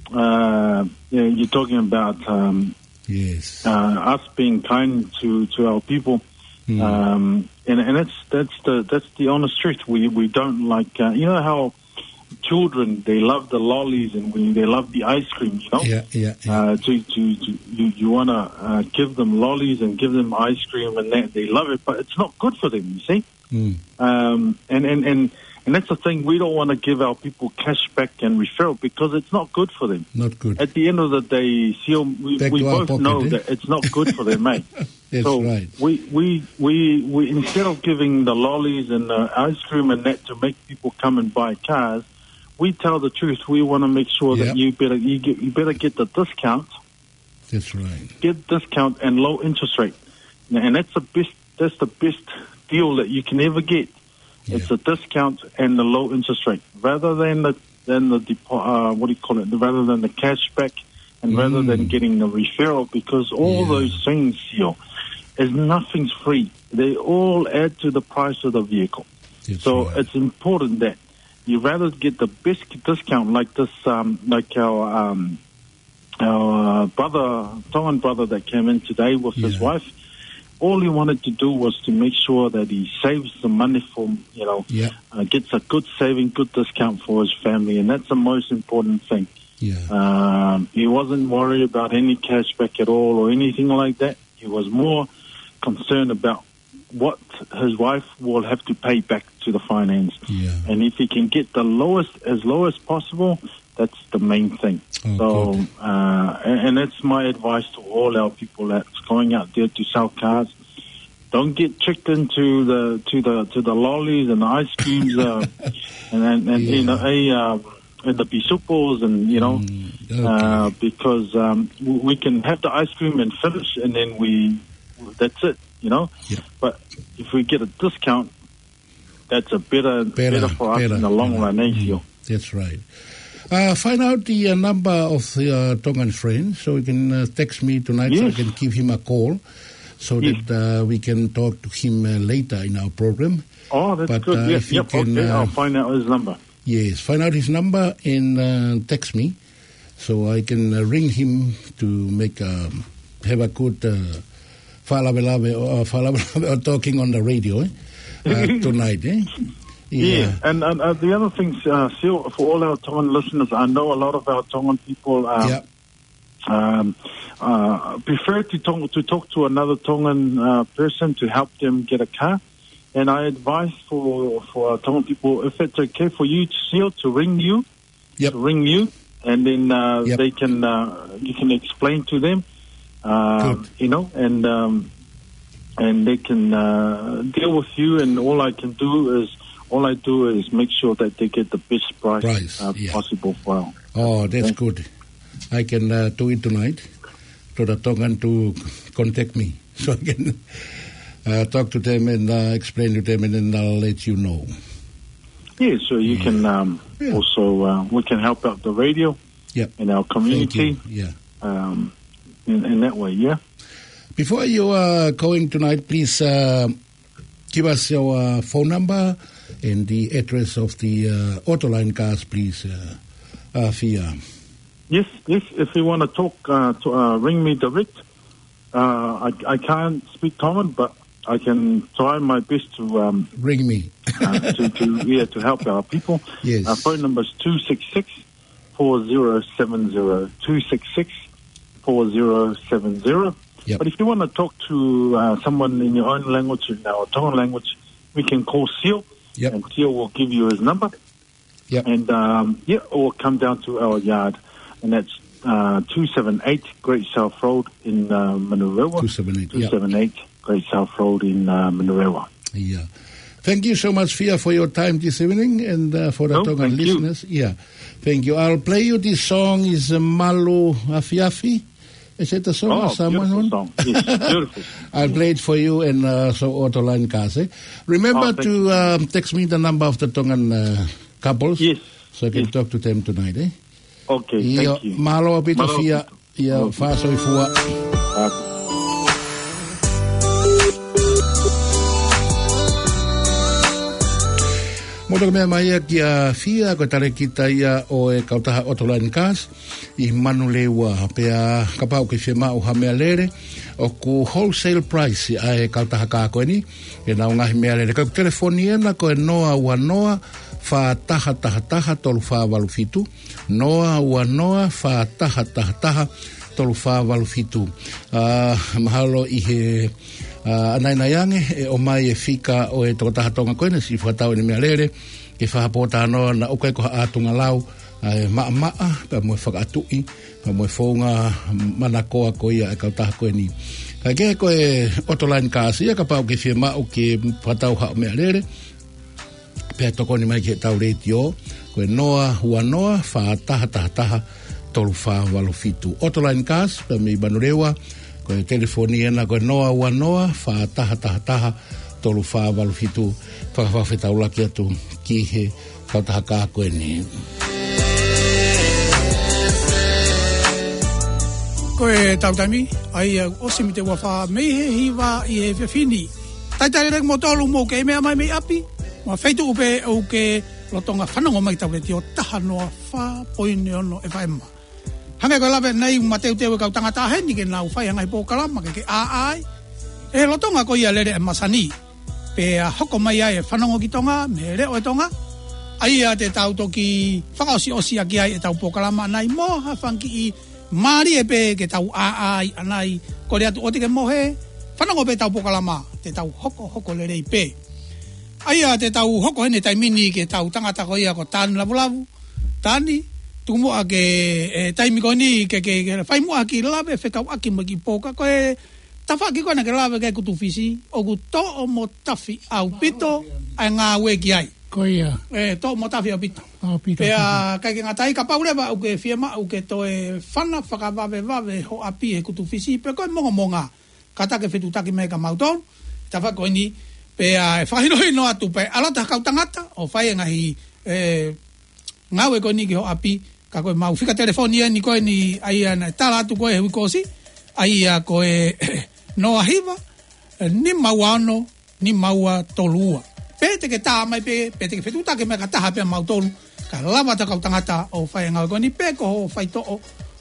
D: uh, yeah, you're talking about um,
B: yes.
D: uh, us being kind to, to our people,
B: Mm.
D: um, and and that's that's the that's the honest truth. We we don't like uh, you know how children, they love the lollies and we, they love the ice cream. You know,
B: Yeah, yeah, yeah.
D: uh, to, to, to you, you want to uh, give them lollies and give them ice cream, and they, they love it, but it's not good for them, you see.
B: Mm.
D: Um, and, and, and, and that's the thing, we don't want to give our people cash back and referral because it's not good for them.
B: Not good.
D: At the end of the day, Seal, we,
B: Back
D: we
B: to our
D: both
B: pocket,
D: know
B: eh?
D: that it's not good for them, mate.
B: That's
D: so
B: right.
D: we, we, we, we, instead of giving the lollies and the ice cream and that to make people come and buy cars, we tell the truth. We want to make sure
B: Yep.
D: that you better you, get, you better get the discount,
B: That's right.
D: get discount and low interest rate, and that's the best. That's the best deal that you can ever get. It's
B: Yeah.
D: a discount and the low interest rate, rather than the than the depo- uh, what do you call it? Rather than the cashback, and rather
B: Mm.
D: than getting the referral, because all
B: Yeah.
D: those things, you know, is nothing's free. They all add to the price of the vehicle.
B: That's
D: So
B: right.
D: it's important that you rather get the best discount, like this, um, like our um, our uh, brother, Tongan brother that came in today with his
B: Yeah.
D: wife. All he wanted to do was to make sure that he saves the money for, you know,
B: Yeah,
D: uh, gets a good saving, good discount for his family, and that's the most important thing.
B: yeah.
D: Um, he wasn't worried about any cashback at all or anything like that. He was more concerned about what his wife will have to pay back to the finance.
B: Yeah.
D: And if he can get the lowest, as low as possible, that's the main thing.
B: Oh,
D: so,
B: good.
D: uh, and, and that's my advice to all our people that's going out there to sell cars. Don't get tricked into the to the to the lollies and the ice creams, uh, and and, and you know, a, uh, and the bisupos, and you know,
B: Mm, okay.
D: uh, because um, w- we can have the ice cream and finish, and then we that's it, you know.
B: Yeah.
D: But if we get a discount, that's a better better,
B: Better,
D: for us
B: better,
D: in the long
B: better.
D: run, eh,
B: Mm,
D: Seal?
B: That's right. Uh, find out the uh, number of the uh, Tongan friend, so you can uh, text me tonight, so I
D: Yes.
B: can give him a call, so
D: Yes.
B: that uh, we can talk to him uh, later in our program.
D: Oh, that's
B: But,
D: good.
B: uh,
D: Yep,
B: if you
D: yep.
B: can,
D: okay,
B: uh,
D: I'll find out his number.
B: Yes, find out his number and uh, text me, so I can uh, ring him to make a, have a good uh, falabelabe or falabelabe or talking on the radio eh? uh, tonight. Eh?
D: Yeah, and, and uh, the other things, uh, Seal, for all our Tongan listeners, I know a lot of our Tongan people um,
B: Yeah.
D: um, uh, prefer to talk, to talk to another Tongan uh, person to help them get a car. And I advise for for our Tongan people, if it's okay for you, Seal, to ring you,
B: Yep.
D: to ring you, and then uh,
B: Yep.
D: they can uh, you can explain to them, uh,
B: Good.
D: you know, and um, and they can uh, deal with you. And all I can do is. All I do is make sure that they get the best price,
B: Price,
D: uh,
B: yeah.
D: possible for them.
B: Oh, that's
D: Okay.
B: good. I can uh, do it tonight to the Tongan to contact me, so I can uh, talk to them and uh, explain to them, and then I'll let you know.
D: Yeah, so you
B: Yeah.
D: can um,
B: Yeah.
D: also, uh, we can help out the radio
B: Yep.
D: in our
B: Thank
D: community
B: you. Yeah.
D: um, in, in that way, yeah?
B: Before you are going tonight, please uh, give us your uh, phone number and the address of the uh, Autoline cars, please, uh, uh, Fia.
D: Yes, yes. If you want to talk, uh, to, uh, ring me direct. Uh, I, I can't speak Tongan, but I can try my best to um,
B: ring me
D: uh, to, to yeah to help our people.
B: Yes.
D: Our phone number is two six six four zero seven zero two six six four zero seven zero.
B: Yep.
D: But if you want to talk to uh, someone in your own language, in our Tongan language, we can call Seal,
B: Yep.
D: and Seal will give you his number.
B: Yep.
D: And um, yeah, or come down to our yard, and that's uh, two seven eight Great South Road in uh, Manurewa.
B: two seven eight,
D: two seven eight Great South Road in uh, Manurewa.
B: Yeah. Thank you so much, Fia, for your time this evening and uh, for the
D: Oh,
B: Tongan
D: thank you.
B: listeners. Yeah. Thank you. I'll play you this song. Is uh, Malu Afiafi. Is it a song
D: Oh,
B: or someone?
D: beautiful
B: on?
D: song. Yes, beautiful.
B: I'll play it for you and uh, so Autoline cars. Eh? Remember
D: Oh, thank
B: to um, text me the number of the Tongan uh, couples.
D: Yes.
B: So I can
D: Yes.
B: talk to them tonight. Eh?
D: Okay,
B: Ia,
D: thank you.
B: malo apito
D: Malo
B: Fia.
D: apito.
B: Ia,
D: Okay.
B: faso i fua.
D: Uh,
B: Moto mea mai ki a Fia ko tare kita ia o e kautaha Autoline cars i manu lewa pea kapau ki whima o ha mea lere o ku wholesale price a e kautaha ka koe ni e na ungahi mea lere ka telefoni ena ko e noa ua noa fa taha taha taha tolu fa walu fitu noa ua noa fa taha taha taha tolu fa walu fitu uh, mahalo i he Uh, anai na yange e o mai e fika o e tokotaha tonga koene si whakatau ni mea lere ke whahapota anoa na okai ko aatunga lau uh, maa maa pa moe whakatui pa moe whaunga mana koa ko ia e kautaha koeni ka ke ko e Autoline cars ia ka pau ke whia mau ke whakatau ha o mea lere pia toko ni mai ke tau reiti o ko e noa hua noa wha taha taha taha tolu wha walu fitu Autoline cars pa mi banurewa ko e telefoni ena ko noa ua noa wha taha taha taha tolu wha walu fitu whakawhawhetau laki atu ki he kautaha kā koe ni.
A: Ko e tautami, ai o simi te wafa mei he hiwa i he whiwhini. Taitare rek mo tolu mo ke mea mai mei api, ma feitu upe au ke lotonga whanongo mai tau reti o taha noa wha poine ono e whaemma. Hange ko lawe nei mateu teu e kau tangata he ni ke nau whai hangai pōkalama ke ke āai. E lotonga ko ia lere e masani. Pe a hoko mai ai e whanongo ki tonga, me reo e tonga. Ai a te tau toki whakaosi osi aki ai e tau pōkalama nai moha whanki i maari e pe ke tau āai anai ko rea tu o te ke mohe. Whanongo pe tau pōkalama, te tau hoko hoko lere i pe. Ai a te tau hoko hene taimini ke tau tangata ko ia ko tānu lavu lavu. Tāni. Tumo a ke e, taimi ko ni ke ke ke fai mo aki lawe whekau aki mo ki pōka ko e tawha ki kona ke lawe ke kutu fisi o ku to o mo tafi au pito a ngā ue ki ai
C: Ko ia.
A: e to o mo tafi au pito
C: Au pito.
A: pea kai ke ngatai ka paurewa au ke fiema au ke to e whana whakawawe wawe ho api e kutu fisi pe ko e monga monga kata ke whetu taki me ka mauton tawha ko ni pea e whahinohi no atu pe alata kau tangata o whai e ngahi e ngau e ko ni ki ho api ka koe mau fika telefonia ni koe ni ai ana tala atu koe hui kosi ai a koe noa hiva ni maua ano ni maua tolua pete ke tā mai pe pete ke whetuta ke mea ka taha pia mau tolu ka lava ta kau tangata o whai ngau koe ni pe ko ho whai to o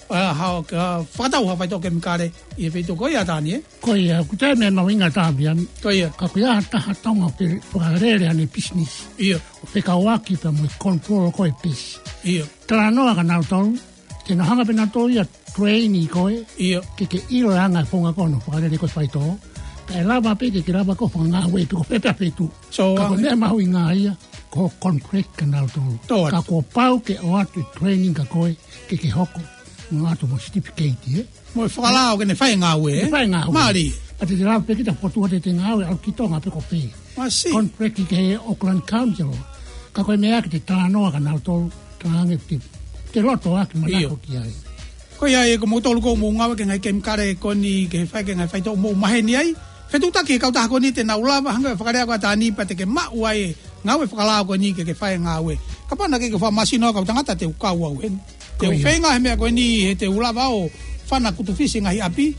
A: whakatau ha whai to ke mikare i e whetu koe a tāni e
C: Ko ia. Ku te mea no inga tāwian.
A: koe ia
C: Ka kuia taha tonga pe whakarere ane business.
A: ia
C: O whekawaki pe mo control ko e pisi.
A: ia
C: Tara noa ka nau tolu. Te no hanga pe nau tolu ia trainee koe.
A: ia
C: Ke ke iro anga whonga kono whakarere ko whai tō. Ka e lava pe ke ke lava ko whanga ngā ue pe ko pepe petu.
A: so
C: Ka ko
A: uh,
C: mea mahu i ngā ia. Ko contract ka nau tolu.
A: Tō atu.
C: Ka ko pau ke o atu training ka koe. Ke ke hoko. Ngā atu mo certificate e.
A: mo e whakalao ke ne whai ngā ue
C: E whai ngā ue.
A: Māori
C: Ate te rau pe kita potua te te ngā ue. Au ki tonga pe ko pe.
A: ma si
C: Contract ki ke he Auckland Council. Ka koe mea ki te tānoa ka nau tolu. Tānge te, te roto aki manako ki ai.
A: ko ia e ko mo tolu ko mo ngawe ke ngai kem kare ko ni ke fai ke ngai fai to mo mahe ni ai whetuta ki kau taha ko ni te nau lava hanga whakarea ko tāni pa te ke ma uai ngawe whakalao ko ni ke ke whai ngawe ka pana ke ke wha masino kau tangata te ukau au hen te
C: Ko ia.
A: uwhenga he mea ko ni he te ulava o whana kutu fisi ngahi api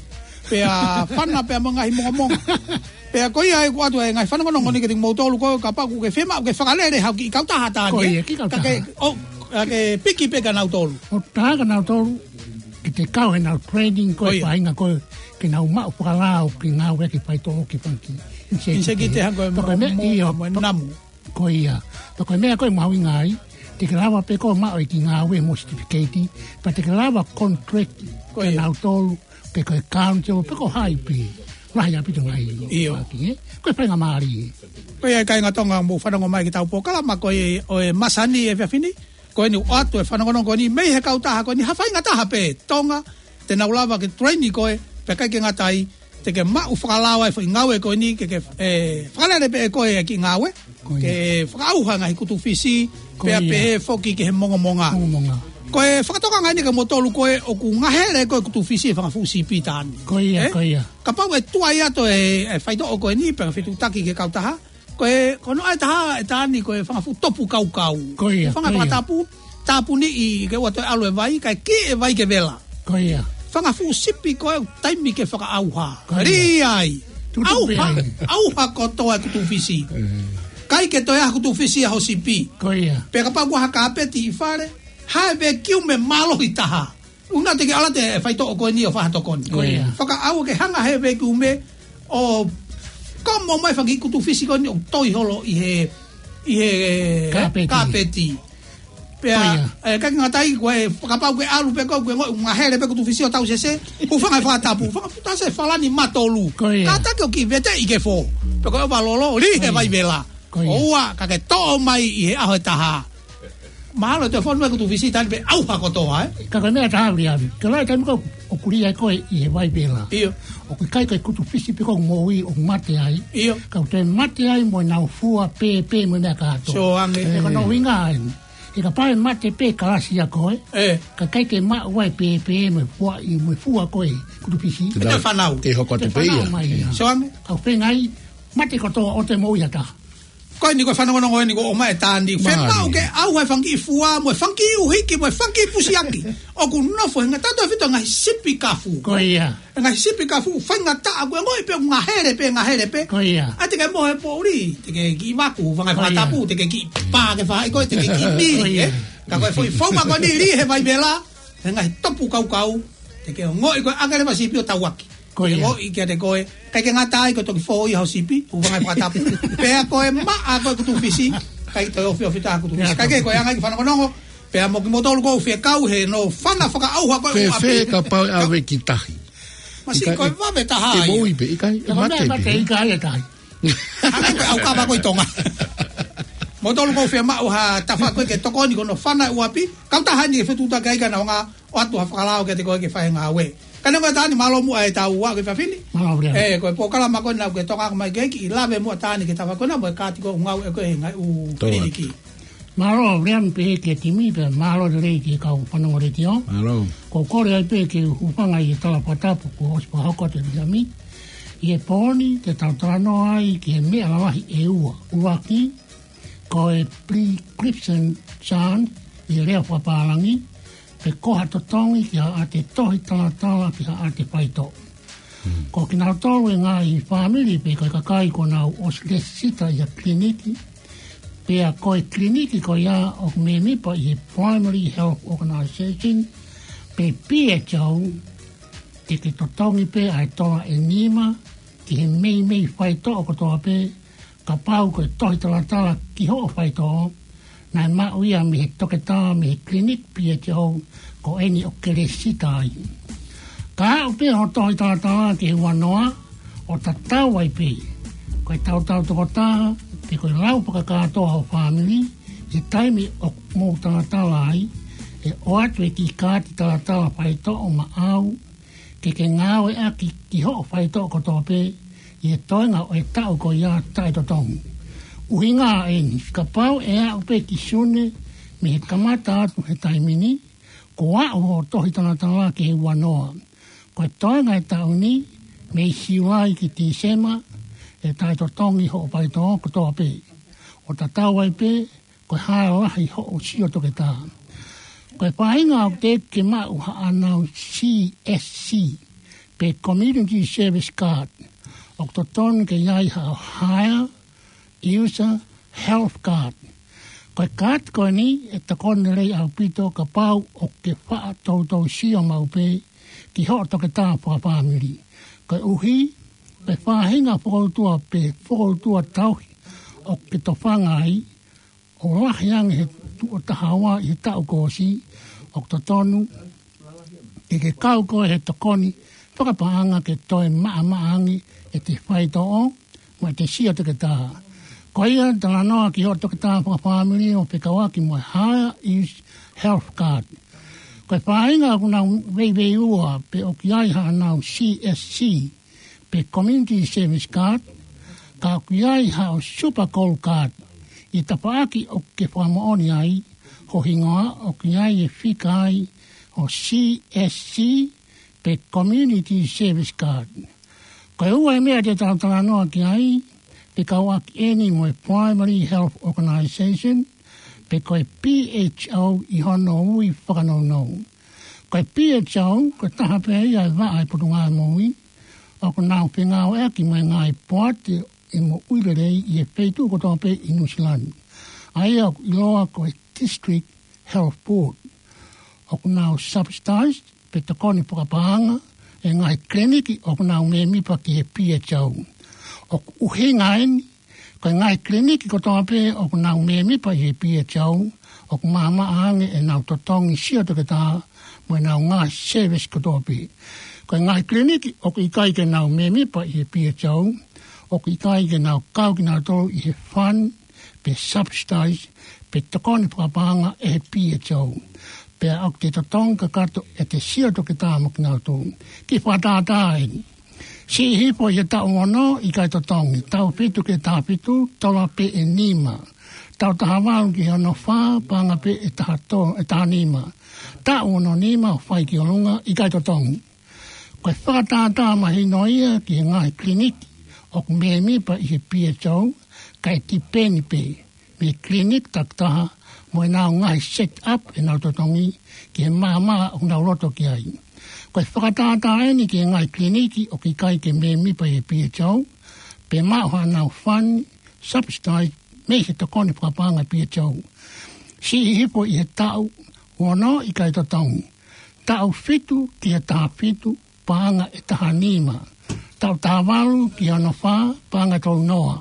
A: Pea whana pea mga hi monga monga. Pea koi ai kua tu e ngai whana kono ngoni ke ting mautolu ko ka pa ku ke whema ke whakalere hau ki kautaha tāne.
C: Koia, ki kautaha.
A: Ka ke, o, ke piki peka nau tolu.
C: O tāka nau tolu, ki te kau he nau training koe painga koe, ke nau mau whakalao ki ngau e ki whai tō ki whanki.
A: Inse ki te hango e mo namu.
C: Koia. Toko mea koe mau ingai, te ke lawa pe koe mau e ki ngau e mo certificate, pa te ke lawa contract ke nau tolu, pe koe council, pe koe hai pi. Rahi api tu ngai.
A: Iyo.
C: Koe whainga maari.
A: Koe ai kai ngatonga mo whanongo mai ki tau pokala, ma koe o e masani e whiawhini, koe ni atu e whanongono koe ni mei he kautaha koe ni hawhai ngataha pe tonga, te nau lawa ke traini koe, pe kai ke ngatai, te ke mau whakalawa e whi ngawe koe ni, ke ke whakalere pe e koe e ki ngawe, ke whakauha ngahi kutu fisi, pe a pe e whoki ke he monga monga. Koe whakatoka ngai ni ka motolu koe o ku ngahere koe kutu fisi e whangafusi pitani.
C: Koia, koia.
A: Ka pau e tuai ato e whaito o koe ni, pe ka whitu taki ke kautaha, koe kono ai taha e tani koe whangafu topu kau kau.
C: Koia,
A: koia. Whangapatapu, tapu ni i ke wato e alu e vai, kai ki e vai ke vela.
C: Koia.
A: Whangafu sipi koe taimi ke whaka auha. Ri ai. Auha, auha kotoa e kutu fisi. Kai ke toi a kutu fisi a ho sipi.
C: Koia.
A: Pe ka pau kua haka apeti i whare, hae be kiu me malo i taha. Una te ke ala te whaito o koe ni o whahatokoni.
C: Koia.
A: Whaka au ke hanga he be kiu me o komo mai whangi kutu fisi koni o toi holo i he i he
C: kapeti.
A: kapeti. Pea, e kaki ngatai koe whakapau ke alu pe koe koe ngā here pe kutu fisi o tau sese, hu whanga e whakatapu, whanga puta se whalani matolu.
C: Koia.
A: Kata ke o ki vete i ke fō. Pe koe o walolo, ri he vai vela. Oua, ka ke to'o mai i he aho e taha. Mahalo te whanu e kutu fisi tani pe auha kotoa, eh?
C: Ka koe mea tāwri awi. Ke lai taimi koe o kuria e koe i he vai vela.
A: Iyo.
C: O koe kai koe kutu fisi pe koe ngoi o mate ai.
A: Iyo.
C: Ka o te mate ai mo nau fua pe pe mo mea kato.
A: So ange.
C: E ka no winga ai. E ka pae mate pe kalasi a koe.
A: Eh.
C: Ka kai ke ma wai pe pe mo fua i mo fua koe kutu fisi.
A: Te whanau.
B: Te hoko te peia.
A: So ange.
C: Ka o whengai mate kotoa o te mo iata.
A: Koe ni koe whanongono koe ni koe o mai tāni. Whenau ke au hai whangi i fua, mo e whangi i uhiki, mo e whangi i pusiaki. O ku nofo, hinga tato e whito ngai sipi kafu.
C: Koe ia.
A: Ngai sipi kafu, whainga taa, koe ngoi pe ngā here pe, ngā here pe.
C: Koe ia.
A: A te ke mohe po uri, te ke ki waku, whangai whakatapu, te ke ki pā ke whai koe, te ke ki miri, eh. Ka koe fui whauma koe ni ri he vai bela, ngai topu kau kau, te ke ngoi koe angare wa sipi o tauaki. Koe ngoi ke te koe, kai ke ngā tai koe toki fōi hau sipi, u whangai whakatapu. Pea koe maa koe kutu fisi, kai te ofi ofi taha kutu fisi. Kai ke koe angai ki whanongonongo, pea mo ki motolu kou fie kau he no whana whaka auha koe
B: Fe
A: o api.
B: fe ka pau awe ki tahi.
A: Masi koe wawe taha
B: E
A: ai.
B: moi pe, i kai, e mate
C: Ka mate
B: pe.
C: i kai e tai.
A: Angai koe au kaba koe tonga. Motolu kou fie mau ha tawha koe ke tokoni kono whana u api, kau taha ni e whetuta kai kana o ngā o atu ha whakalao ke te koe ke whae ngā we. Kana koe tāni malo mua e tau ua koe whawhini.
C: Malauri awi.
A: E koe pokala ma koe nau ke tonga ko mai keiki, i lawe mua tāni ke tawa koe na mo e kāti koe ngau e koe he ngai u kliniki.
C: Malo rian pe ke timi pe malo de rei ke kau panongo re tio.
B: Alo.
C: Ko kore ai pe ke hupanga i tala patapu ko ospa hoko te riami. I e poni te tautrano ai ke mea lawahi e ua. Uaki ko e prescription chan i rea whaparangi. Pe koha to tongi ki a te tohi tala tala ki a te paito. Hmm. Ko ki nau tolu e ngā i whamiri pe koe kakai ko nau oslesita i a kliniki. Pe a koe kliniki ko ia o me mipa i Primary Health Organisation. Pe pia chau te ke to tongi pe ai tola e nima ki he mei mei whaito o kotoa pe ka pau koe tohi tala tala ki ho o whaito nai ma uia me he toke tā me he klinik pia chau ko eni o kere sita ai. Ka o pe ho tohi tala tala ki he wanoa o ta tau ai pe. Koe tau tau toko tā te koe lau paka kātoa o whamili e taimi o mō tala tala ai e o atu e ki kāti tala tala whaito o ma au ke ke ngāwe a ki ki ho o whaito o kotoa pe i e toenga o e tau ko ia tai to tongu. Uhinga e ni whikapau e a upe ki sune me he kamata atu he taimini ko a o tohi tana tala ke he wanoa. Ko e toenga e tau ni me i siwai ki ti sema e tai to tongi ho o paito o kotoa pe. O ta tau ai pe ko e hae rahi ho o sio toke tā. Ko e whainga o te ke mau ha anau C S C pe community service card. O to ton ke iai hao hire user health card. Koe card koe ni e ta kone rei au pito ka pau o ke wha tau tau si o mau pe ki ho to ke tā whakapāmiri. Koe uhi pe whahinga whakautua pe whakautua tauhi o ke to whangai o wahiang he tu o tahawa i tau kōsi o to tonu e ke kau koe he to koni whakapaanga ke toe maa maangi e te whaito o mo te sia te ke tā. Ko ia tala noa ki ho toke tā whakapāmiri o pe kawaki mo higher use health card. Koe whainga ku nau vei ua pe o ki ai ha nau C S C pe community service card ka ki ai ha o super gold card i tapaaki o ke whamaoni ai ho hingoa o ki ai e whika ai o C S C pe community service card. Koe ua e mea te tala noa ki ai pe kawaki eni mo primary health organisation, pe koe P H O i hono ui whakanau nau. Koe P H O, koe taha pe ia e waa e putu ngā moui, o ko nau pe ngāo ea ki mai ngai poate e mo uirerei i e peitu ko toa pe i Nusilani. Aia i loa koe District Health Board. O ko nau subsidized pe takoni pokapahanga e ngai kliniki o ko nau me mipa ki e P H O. O uhinga eni, koe ngai kliniki ko toa pe o ku nau me mipa i e P H O, o ku mama aange e nau totongi sia toke tā, mo e nau ngā service ko toa pe. Koe ngai kliniki o ku ikai ke nau me mipa i e P H O, o ku ikai ke nau kau ki nau tolu i e fund, pe subsidize, pe tokoni whakapanga e P H O. Pe au te totonga kato e te sia toke tā mo ki nau tolu. Ki whatātā eni. Si hipo i tau ono i kai totongi. Tau pitu ke tā pitu, tola pe e nima. Tau taha wau ki ono whā, panga pe e taha to, e taha nima. Tau ono nima o whai ki onunga i kai totongi. Koe whakatātā mahi noia ki ngai kliniki o ku me mipa i he P H O, kai ti peni pe. Me klinik tak taha, mo e nau ngai set up e nau totongi ki he maa maa o nau roto ki ai. Koe whakatātā eni ki ngai kliniki o ki kai ke me mipa e P H O, pe maha nau whani, subsidize, me he te kone whakapanga P H O. Si hipo i he tau, wono i kai totongi. Tau fitu ki he taha fitu, pāanga e taha nima. Tau taha walu ki ano whā, pāanga tau noa.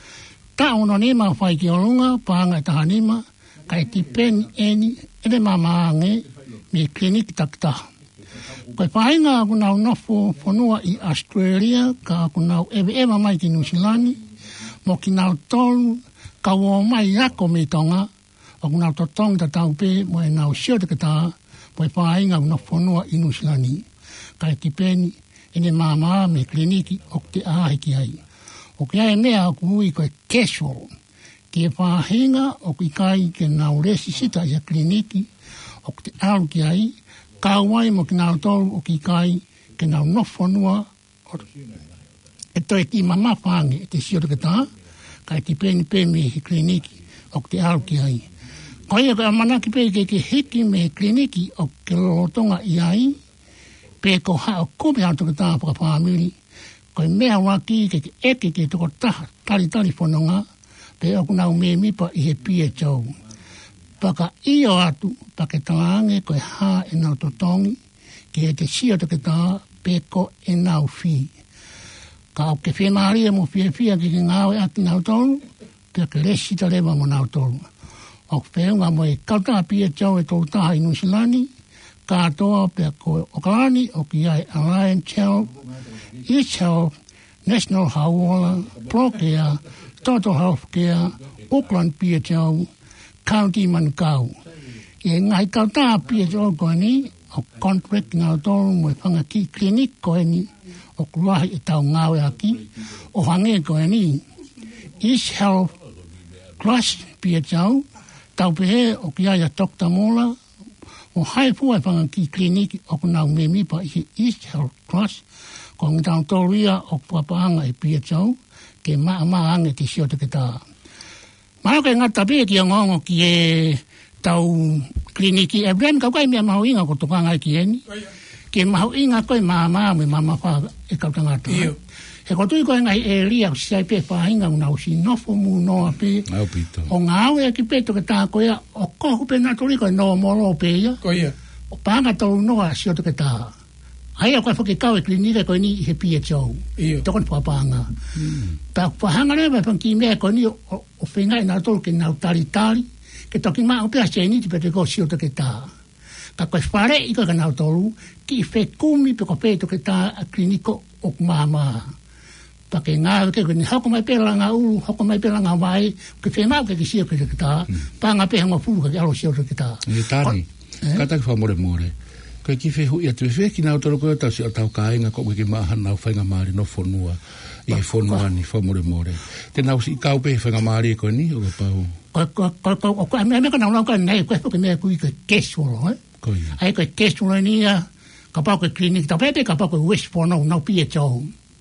C: Tau no nima whai ki onunga, pāanga e taha nima, kai ti peni eni, ene mamaange, me kliniki taktaha. Koe whainga aku nau nofo whanua i Australia, ka aku nau ewe ewa mai ki Nusilani, mo ki nau tolu, ka wo mai ako me tonga, aku nau totong ta tau pe, mo e nau sio te kata, mo e whainga aku nau whanua i Nusilani. Ka e tipeni, ene mama me kliniki o te ahi ki ai. O ki ai mea aku ui koe casual, ki e whahinga o ki kai ke nau resi sita i a kliniki, o te au ki ai, ka wai mo ki nau tolu o ki kai ke nau nofonua e toi ki mama whange e te sio te kata ka ki pēni pēmi he kliniki o te au ki ai. Ko ia ka manaki pē ke ke hiki me kliniki o ke lotonga i ai pē ko hao kome au te kata paka whamiri ko i mea waki ke ke eke ke toko taha tari tari whanonga pē o ku nau me mipa i he P H O. Paka iyo atu, pake talange koe ha e nau totongi, ki e te sia te tā, peko e nau whi. Ka au ke whenaaria mo whia whia ki ki ngāwe ati nau tolu, pia ke lesi ta rewa mo nau tolu. O whiunga mo e kauta P H O e tolu taha i Nusilani, ka atoa pia koe Okalani, o ki ai Alliance Health, East Health, National Hawala, Procare, Total Health Care, Auckland P H O, County Manukau. E ngai kauta P H O koe ni, o contract ngau tolu mo e whanga ki klinik koe ni, o kuahi e tau ngāwe aki, o hange koe ni. East Health Trust P H O, tau pehe o ki aia Doctor Mola, o hai fua e whanga ki klinik o kunau me mipa i East Health Trust, ko ngitau tolu ia o puapaanga e P H O, ke maa maa ange ki sio te kita. Mao ke ngata pe ki ngongo ki e tau kliniki e bren ka kai mea maho inga ko toka ngai ki eni. ke mahu inga koe mama me mama fa e ka tangata he ko tu ko ngai e lia si pe fa inga una usi no fo mu no pe o ngau e ki pe to ka ko ya o ko pe na to ko no mo lo pe ya
A: ko ia
C: o pa nga to no a si o to ka ai ko fa ke ka e klinika ko ni he pi e cho to ko pa pa nga ta fa hanga le pa ki me ko ni o fenga na to ke na tali tali ke to ki ma o pe a cheni ti pe ko si o to ka ka ko fare i ko na to ki fe kumi pe ko pe to ke ta kliniko o mama pa ke nga ke ni ha ko mai pe la nga u ha ko mai pe la nga vai ke fe ma ke ki si ke ta pa nga pe nga fu ke alo si o ke ta
B: ni tani ka ta fa more more ko ki fe hu ia tu fe ki na to ko ta si o ta ka nga ko ki ma han na fa nga mari no fonua i fonua ni fa more more te na si ka pe fa nga mari ko ni o pa o
C: ko ko ko ko me me ka na ko nei ko ko me ku ke keso eh
B: ko
C: ai ko keso ni ya ka pa ko klinik ta pe ka pa ko wish for no no pi e cho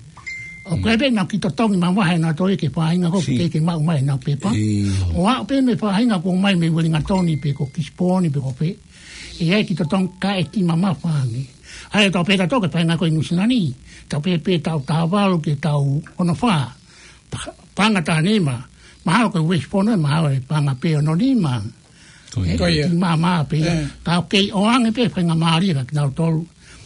C: o ko be na ki to tong ma wa na to ke pa nga ko ke ke ma mai na pe pa o a pe me pa nga ko mai me wali nga toni pe ko ki sponi pe ko pe e ai ki to tong ka e ki mama fa ni ai to pe ta to ke pa nga ko inusinani ta pe pe ta ta va lo ke ta ono fa pa nga ta ni ma ma ko wish for no ma pa nga pe no ni ma ko ye ma ma pe ta ke o ang pe pa nga ma ri ka na to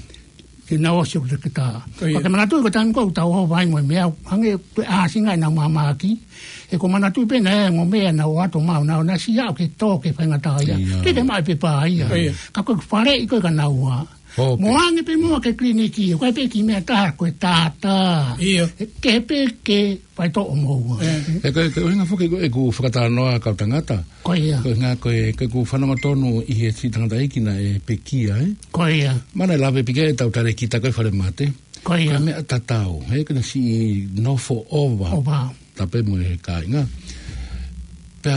C: ke na o sio ke ta ko ke mana tu ko tan ko ta o vai mo me hange a singa na ma ma ki e ko mana tu pe na mo me na o ato ma na na si ya ke to ke pa nga ta ya ke ke mai pe pa ya ka ko fare ko ka na wa mo ange pe mo ke kliniki ko pe ki me ta ko ta ta ke pe ke pa to mo
B: e ko ko nga foke e ku frata no ka tangata
C: ko ya
B: ko nga ko ke ku fana matonu i he si tangata iki na e pekia eh
C: ko ya
B: mana la be pike ta utare kita ko fare mate
C: ko ya
B: me tatao e ko si no fo ova
C: ova
B: ta pe mo e ka nga pa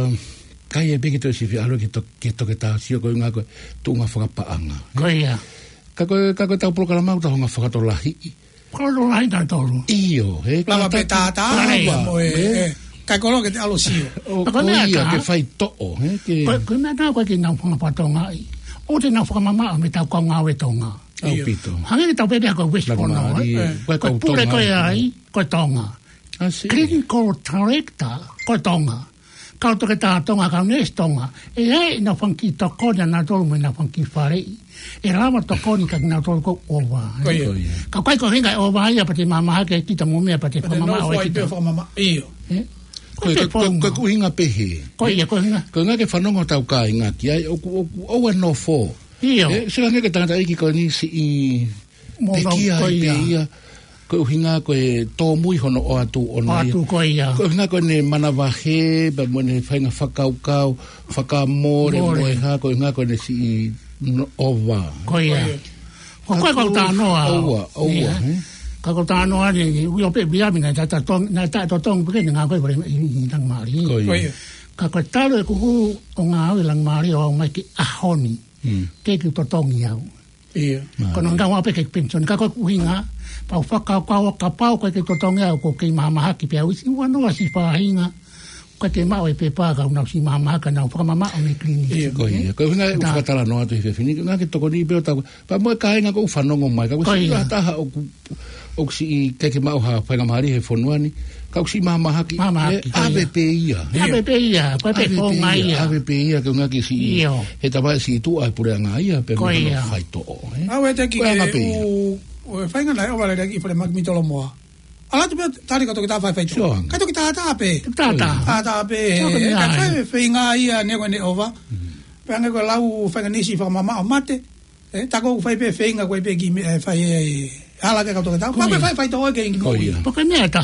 B: kai e bigito si fi alo ki to ki to ke ta si ko nga ko tu nga foka pa anga
C: ko ya
B: ka ko ka ko ta programa ta nga foka to lahi
C: ko lo lai ta to
B: io e
A: la pe ta ta mo e ka ko lo ke alo si
B: o ko ia ke fai to e ke
C: ko me ta ko ki na foka pa to nga o te na foka mama me ta ko nga we to nga
B: o pito
C: hange ta pe ko wish for no ko pure ko ai ko to nga clinical director ko to nga ka to ke ta to nga ka ne stonga e ai na funky to ko na to me na funky fare e rama to ko ni ka na to ko ova ka kai ko hinga ova ya pati mama ke kita mo me pati mama o kita
A: mama io
B: ko ko ko hinga pehe
C: ko ia ko hinga
B: ko nga ke fanongo tau ka hinga ki ai o o no fo
C: io
B: e se nga ke tanga iki ko ni si i pekia ia ko hinga ko e to mui hono o atu ono
C: ia atu ko ia
B: ko hinga ko ne manavahe ba mo ne fainga fakau kau fakamore mo ha ko hinga ko ne si ova
C: ko ia ko ko ko ta no
B: ova ova
C: ka ko ta no ani u pe bia mi na ta ta tong na ta to tong pe nga ko i i tang mari
B: ko ia
C: ka ko ta le ku o nga o lang mari o mai ki ahoni ke ki to tong ia
A: ia
C: ko no nga wa pe ke pension ka ko hinga pa fa ka ka ka pa ko ke to tong ia ko ke mama ha ki pe u si wa no si pa hinga ko te ma o pe pa ka una si mama ka na fa mama o me clinic
B: ko ia ko nga u fa tala no atu fe fini nga ke to ko ni pe ta pa mo ka nga ko fa no mai ka ko si ta ha o o si ke ke ma ha fa nga mari he fonuani ka si mama ha ki ave pe ia
C: ave pe ia ko pe ko mai
B: ave pe ia ko nga ki si he ta ba si tu ai pure nga ia pe mo fa to eh
A: a we te ki u o fa nga la o va le ki fa ma mi to lo mo ala tu tari ka to ta fa fa to ka to ta ta pe
C: ta ta
A: ta ta pe ka fa fe nga ia ne ko ne ova pa nga ko la u fa nga ni si fa mama mate eh ta ko fa pe fe nga ko pe ki fa e ala ka to ta pa fa fa to ke ngi
C: po ka ne ta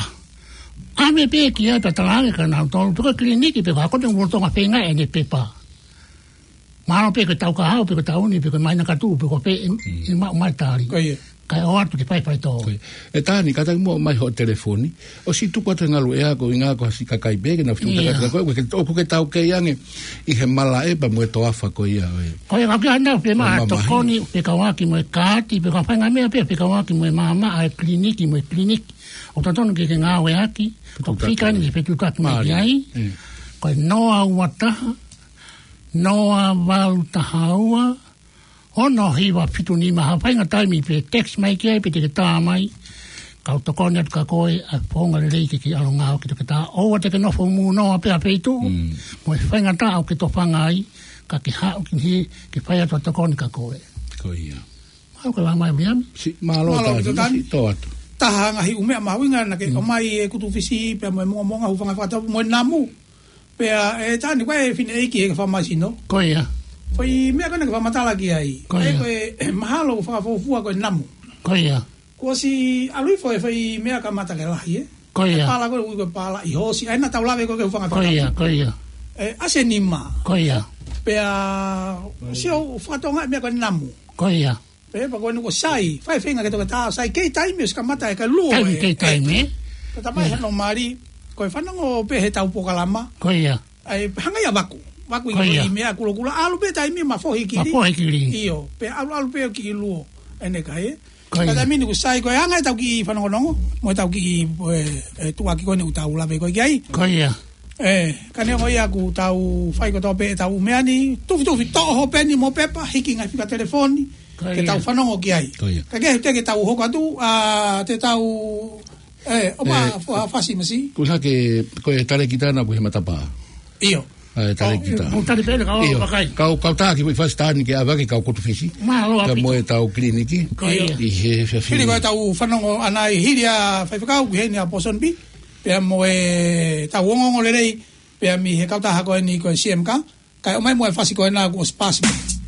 C: a me pe ki ta ta la ka na to to kliniki pe ka ko te mo to nga fe nga e ne pe pa ma no pe ka ta ka ha pe ka ta uni pe ka mai na ka tu pe ko pe e ma ma tari
A: ko ia
C: kai o atu ke pai pai to
B: e tani kata mo mai ho telefoni o si tu kwato ngalu e ako inga ko si kakai bege na futa ka ko ke to ke tau ke yange i he mala e pa mo to afa ko ia
C: ko ia ka anda pe ma to koni pe ka wa ki mo ka ti pe ka fa nga me pe pe ka wa ki mo mama a kliniki mo klinik o to ton ke nga we aki to fika ni pe tu ka ki mai ai ko no a wata no a valta hawa Ono hiwa fitu ni maha whainga taimi pe text mai kia pe te tā mai. Kau tokoni atu ka koe a whonga le reike ki alo ngāo ki te tā. Owa te ke nofo mū noa pēa peitu. Mm. Mo e whainga tā au ke to whangai. Ka ke hao ki hi ke whai atu a tokoni ka koe.
B: Koe ia.
C: Mau ka wamai uriami.
B: Si, malo tāti. Tō atu.
A: Taha ngahi umea mawinga na ke mm. omai e kutu fisi pēa mo e monga monga hu whanga whakatapu mo e namu. Pēa e tāni koe e whine eiki e ka whamasino.
C: Koe ia.
A: Koe mea kone ka whamatala ki ai.
C: Koe ia.
A: Koe mahalo ku whakafofua koe namu.
C: Koe ia.
A: Ko si alui foi foi mea ka mata ke lahi e.
C: Koe ia.
A: Pala ko ko pala i hosi ai na taulawe ko ke ufanga.
C: Koe ia, koe ia.
A: E ase nima.
C: Koe ia.
A: Pea sio fatonga mea ko namu.
C: Koe ia.
A: Pe pa ko no sai, fai finga ke to ta sai ke time ska mata ka luo.
C: Time ke time.
A: Ta mai no mari ko fanango pe he tau pokalama.
C: Koe ia.
A: Ai hanga ya baku. Baku i mea kulo kulo alu pe time ma fohi kiri.
C: Ma fohi kiri.
A: Io, pe alu alu pe ki luo. Ene kai. Kada mini ku sai ko anga tau ki fanongo nongo mo tau ki e tu aki ko ni utau la be ko ai
C: ko ia
A: e kane mo ia ku tau fai ko to pe tau meani tu tu to ho pe ni mo pepa hiki ngai fika telefoni ke tau fanongo ki ai ka ke te ke tau ho ka tu a te tau e o ma fasi masi
B: ku sa ke ko e tale kitana ku he matapa
A: io
B: ai tale kita
C: o tale pele ka o kai
B: ka ka ta ki fa stani ke ava ki ka ko tu fisi ka mo e tau kliniki i he fa
A: fi ko tau fanongo ana hiria fa fa ku he ni a poson bi pe mo e tau ngongo le rei pe mi he ka ta ha ko ni ko C M K ka o mai mo e fasi ko na ko space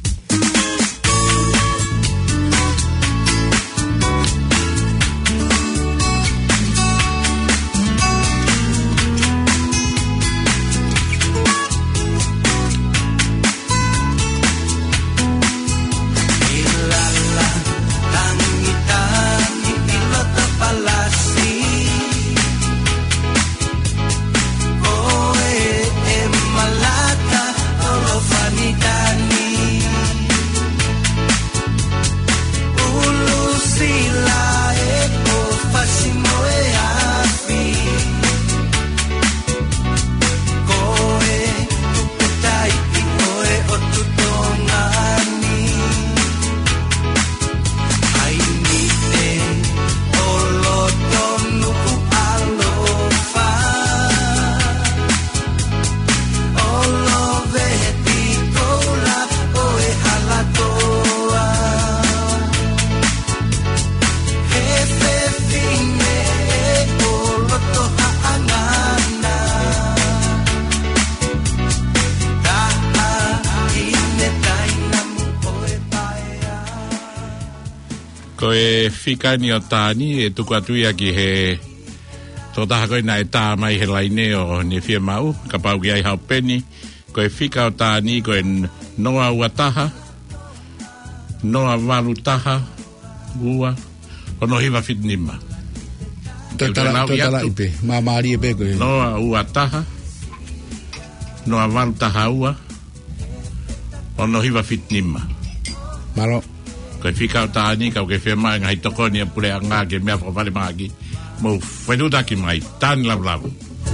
E: Fikani o tāni e tuku atu ia ki he tō taha koe nai tā mai he laine o ne fia mau ka pau ki ai hau peni koe fika o tāni koe noa ua taha noa walu taha ua o no hiwa fit nima
B: tōtala ipe mā maari e pe koe
E: noa ua taha noa walu taha ua o no hiwa fit nima
B: malo
E: ko fika o tāni ka ke fia mai ngai toko ni pule anga ke mea whakawhare maki mo whairuta ki mai tāni lau lau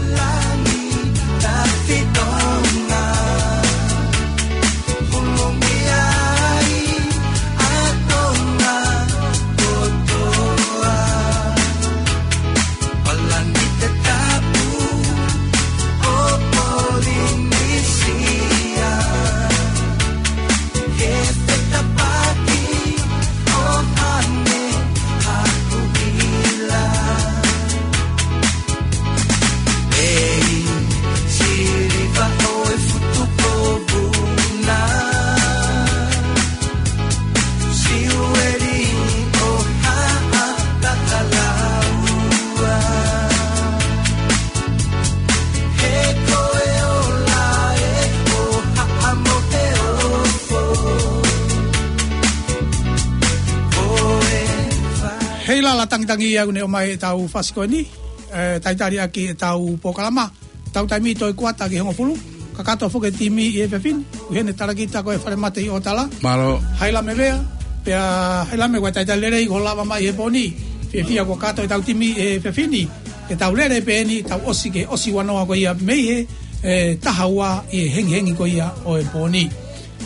A: tangi au ne o mai tau fasiko ni e taitari aki tau pokalama tau taimi toi kuata ki hongo fulu ka kato foke timi e fefin uhene tarakita ko e fare mate i otala
B: malo
A: haila me vea pea haila me wa taitari lerei ko lava mai e poni fe fia ko kato tau timi e fefini e tau lere pe ni tau osi ke osi wanoa ko ia meihe e tahaua i hengi hengi ko ia o e poni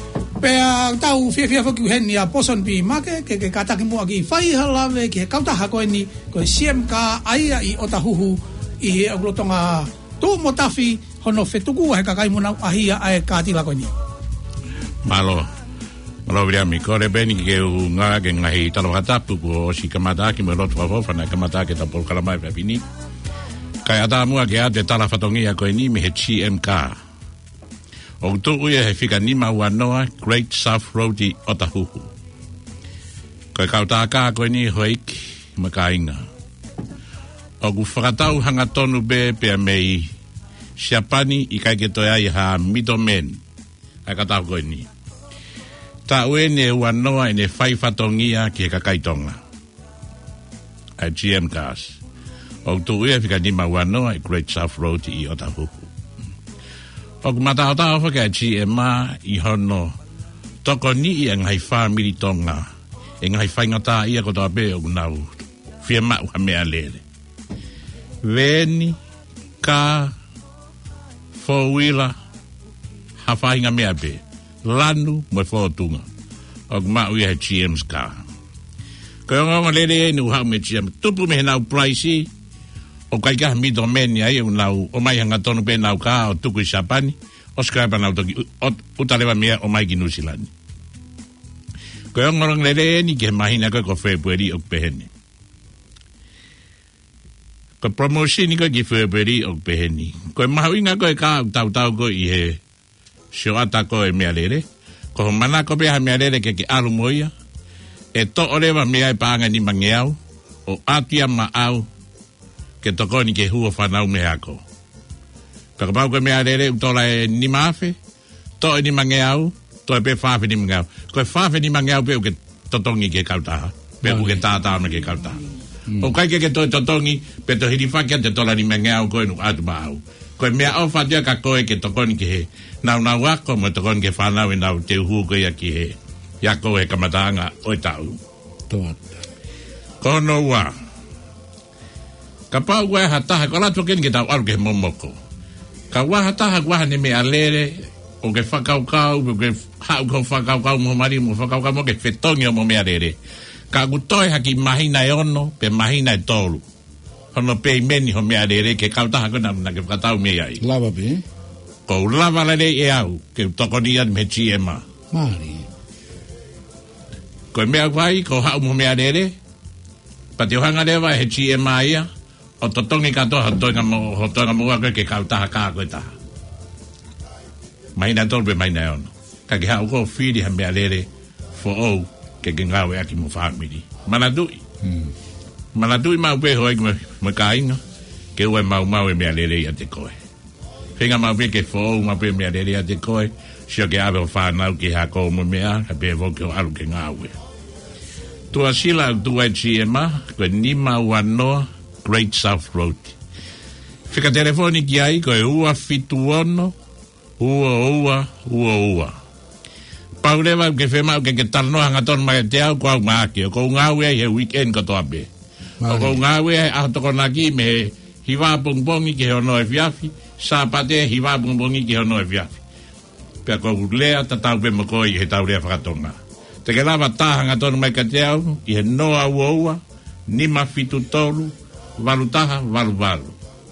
A: Pea tau fia fia foki heni a poson pi make ke ke kataki mua ki whai halave ke kauta hako ni ko C M K aia i Otahuhu i he aglotonga tō motafi hono whetuku he kakai muna ahia ae kātila ko ni.
E: Malo. Malo via mi kore beni ke u ngā ke ngahi talo hatapu ko o si kamata ki me rotu wawawhana kamata ke ta pol kalamai whapini. Kai ata mua ke ate tala whatongia ko ni me he C M K. O tu uia he whika nima ua noa Great South Road i Otahuhu. Kai kauta ka ko ni hoiki makainga. O ku whakatau hanga tonu be pia mei siapani i kai ke toi ai ha middlemen. Kai katau ko ni. Ta ue ne ua noa e ne whai whatongia ki he kakaitonga. A G M Gas. O tu ue whika nima ua noa Great South Road i Otahuhu. O ku matahotao whaka G M A i hono toko ni i a ngai whamiri tonga. E ngai whaingata ia kotoa pe o kunau whia mau ha mea lere. Veni, ka, four-wheeler, ha whainga mea pe. Lanu mo whotunga. O ku mau ia he G M's ka. Ko o ngonga lere e nu hau me G M. Tupu me he nau praisi. O kai ka mido meni ai o nau o mai hanga tonu pe nau ka o tuku i Sapani. O skrapa nau toki utalewa mea o mai ki Nusilani. Ko o ngorong lere e ni ke mahina koe ko February o peheni. Ko promotion ko ki February o peheni. Ko mahu inga koe ka tau tau ko i he Shoata ko e mea lere. Ko mana ko peha mea lere ke ki alu moia. E to orewa mea e paanga ni mangeau. O atia ma au. Ke toko ni ke hua whanau me ako. Paka pau ko mea lere utola e ni maafe. To e ni mangeau. To e pe whaafe ni mangeau. Ko e whaafe ni mangeau pe u ke totongi ke kautaha. Pe u ke tātā me ke kautaha. O kai ke ke to e totongi. Pe to hiri whakia te tola ni mangeau ko e nu atu ma au. Ko e mea au whatia ka koe ke toko ni ke he. Nau nau ako mo toko ni ke whanau e nau te uhu ko ia ki he. Ia ko e kamatanga o e tau.
B: Toata.
E: Kono wa. Ka pau wai hataha, ko lato keni ke tau aru ke momoko. Ka wai hataha waha ne mea lere, o ke whakaukau, o ke hau kau whakaukau mo mari, mo whakaukau mo ke whetongi o mo mea lere. Ka kutoe haki mahina e ono, pe mahina e tolu. Hono pe meni ho mea lere, ke kautaha kona na ke whakatau mea ai.
B: Lava pe?
E: Ko lava lere e au, ke tokoni an me G M A.
B: Mari.
E: Ko mea kwai, ko hau mo mea lere, pa te ohanga lewa he G M A ia, o totongi katoa hotoinga mo hotoinga mo koe ke kautaha kā koe taha. Maina tolu pe maina e ono. Ka ke hau ko whiri ha mea lere fo ou ke ke ngawe aki mo whaamiri. Manadui.
B: Hmm.
E: Manadui mau pe hoi me, me kainga. Ke ue mau mau e mea lere ia te koe. Whenga mau pe ke fo ou mau pe mea lere ia te koe. Sio ke awe o whanau ke hako mo mea. Ka pe voke o alu ke ngawe. Tua sila tua G M A. Koe nima wanoa. Great South Road. Whika telefoni ki ai ko e ua fitu ono, ua ua, ua ua. Paurewa ke whemau ke ke tarnoa hanga tonu mai te au ko au maaki. O kou ngāwe he weekend ko toa be. O kou ngāwe he ahatoko naki me he hiwa pongbongi ki he ono e fiafi, sāpate hiwa pongbongi ki he ono e fiafi. Pea kou lea tatau pe moko i he taurea whakatonga. Te ke lava tā hanga tonu mai ka te au, i he noa ua ua, nima fitu tolu, valu taha, valu valu.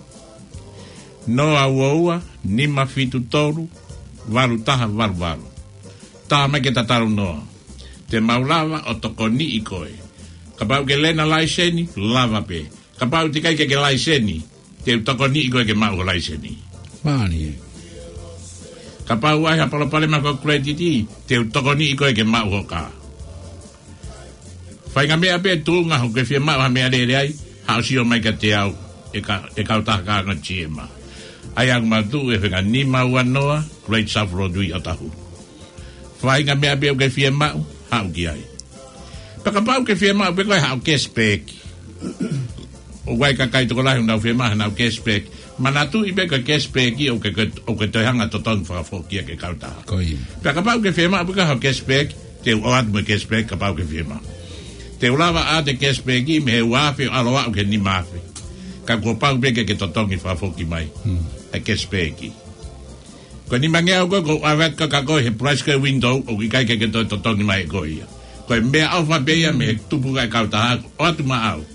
E: Noa ua ua, nima fitu toru, valu taha, valu valu. Tā mai ke tataru noa. Te maulava o toko ni i koe. Ka pau ke lena laiseni, lava pe. Ka pau te kai ke ke laiseni, te toko ni i koe ke mau laiseni.
B: Mani.
E: Ka pau ai hapala pale mako krediti, te toko ni i koe ke mau hoka. Whainga mea pe tūnga ho ke fia mau ha mea lere ai, hao si o mai ka te au e ka e ka taha ka nga G M A. Ai ang matu e whenga nima ua noa Great South Road i Otahuhu. Whainga mea pe o ke fia mau, hao ki ai. Paka pau ke fia mau pe koe hao kespeki. O wai ka kai toko lahi unau fia mau nau kespeki. Manatu i pe koe kespeki o ke o ke toihanga totong whakafokia ke kau taha.
B: Koi.
E: Paka pau ke fia mau pe koe hao kespeki, te o atu me kespeki ka pau ke fia mau. Te ulawa a te kespeki me he wafe o aloa o ke ni mafe. Ka kua pau peke ke totongi whafoki mai. Hmm. E kespeki. Ko ni mangea ko ko avet ka ka ko he price ka window o ki kai ke to to to ni mai ko ia. Ko me au fa be ia me tupu ka ka ta o tu ma au.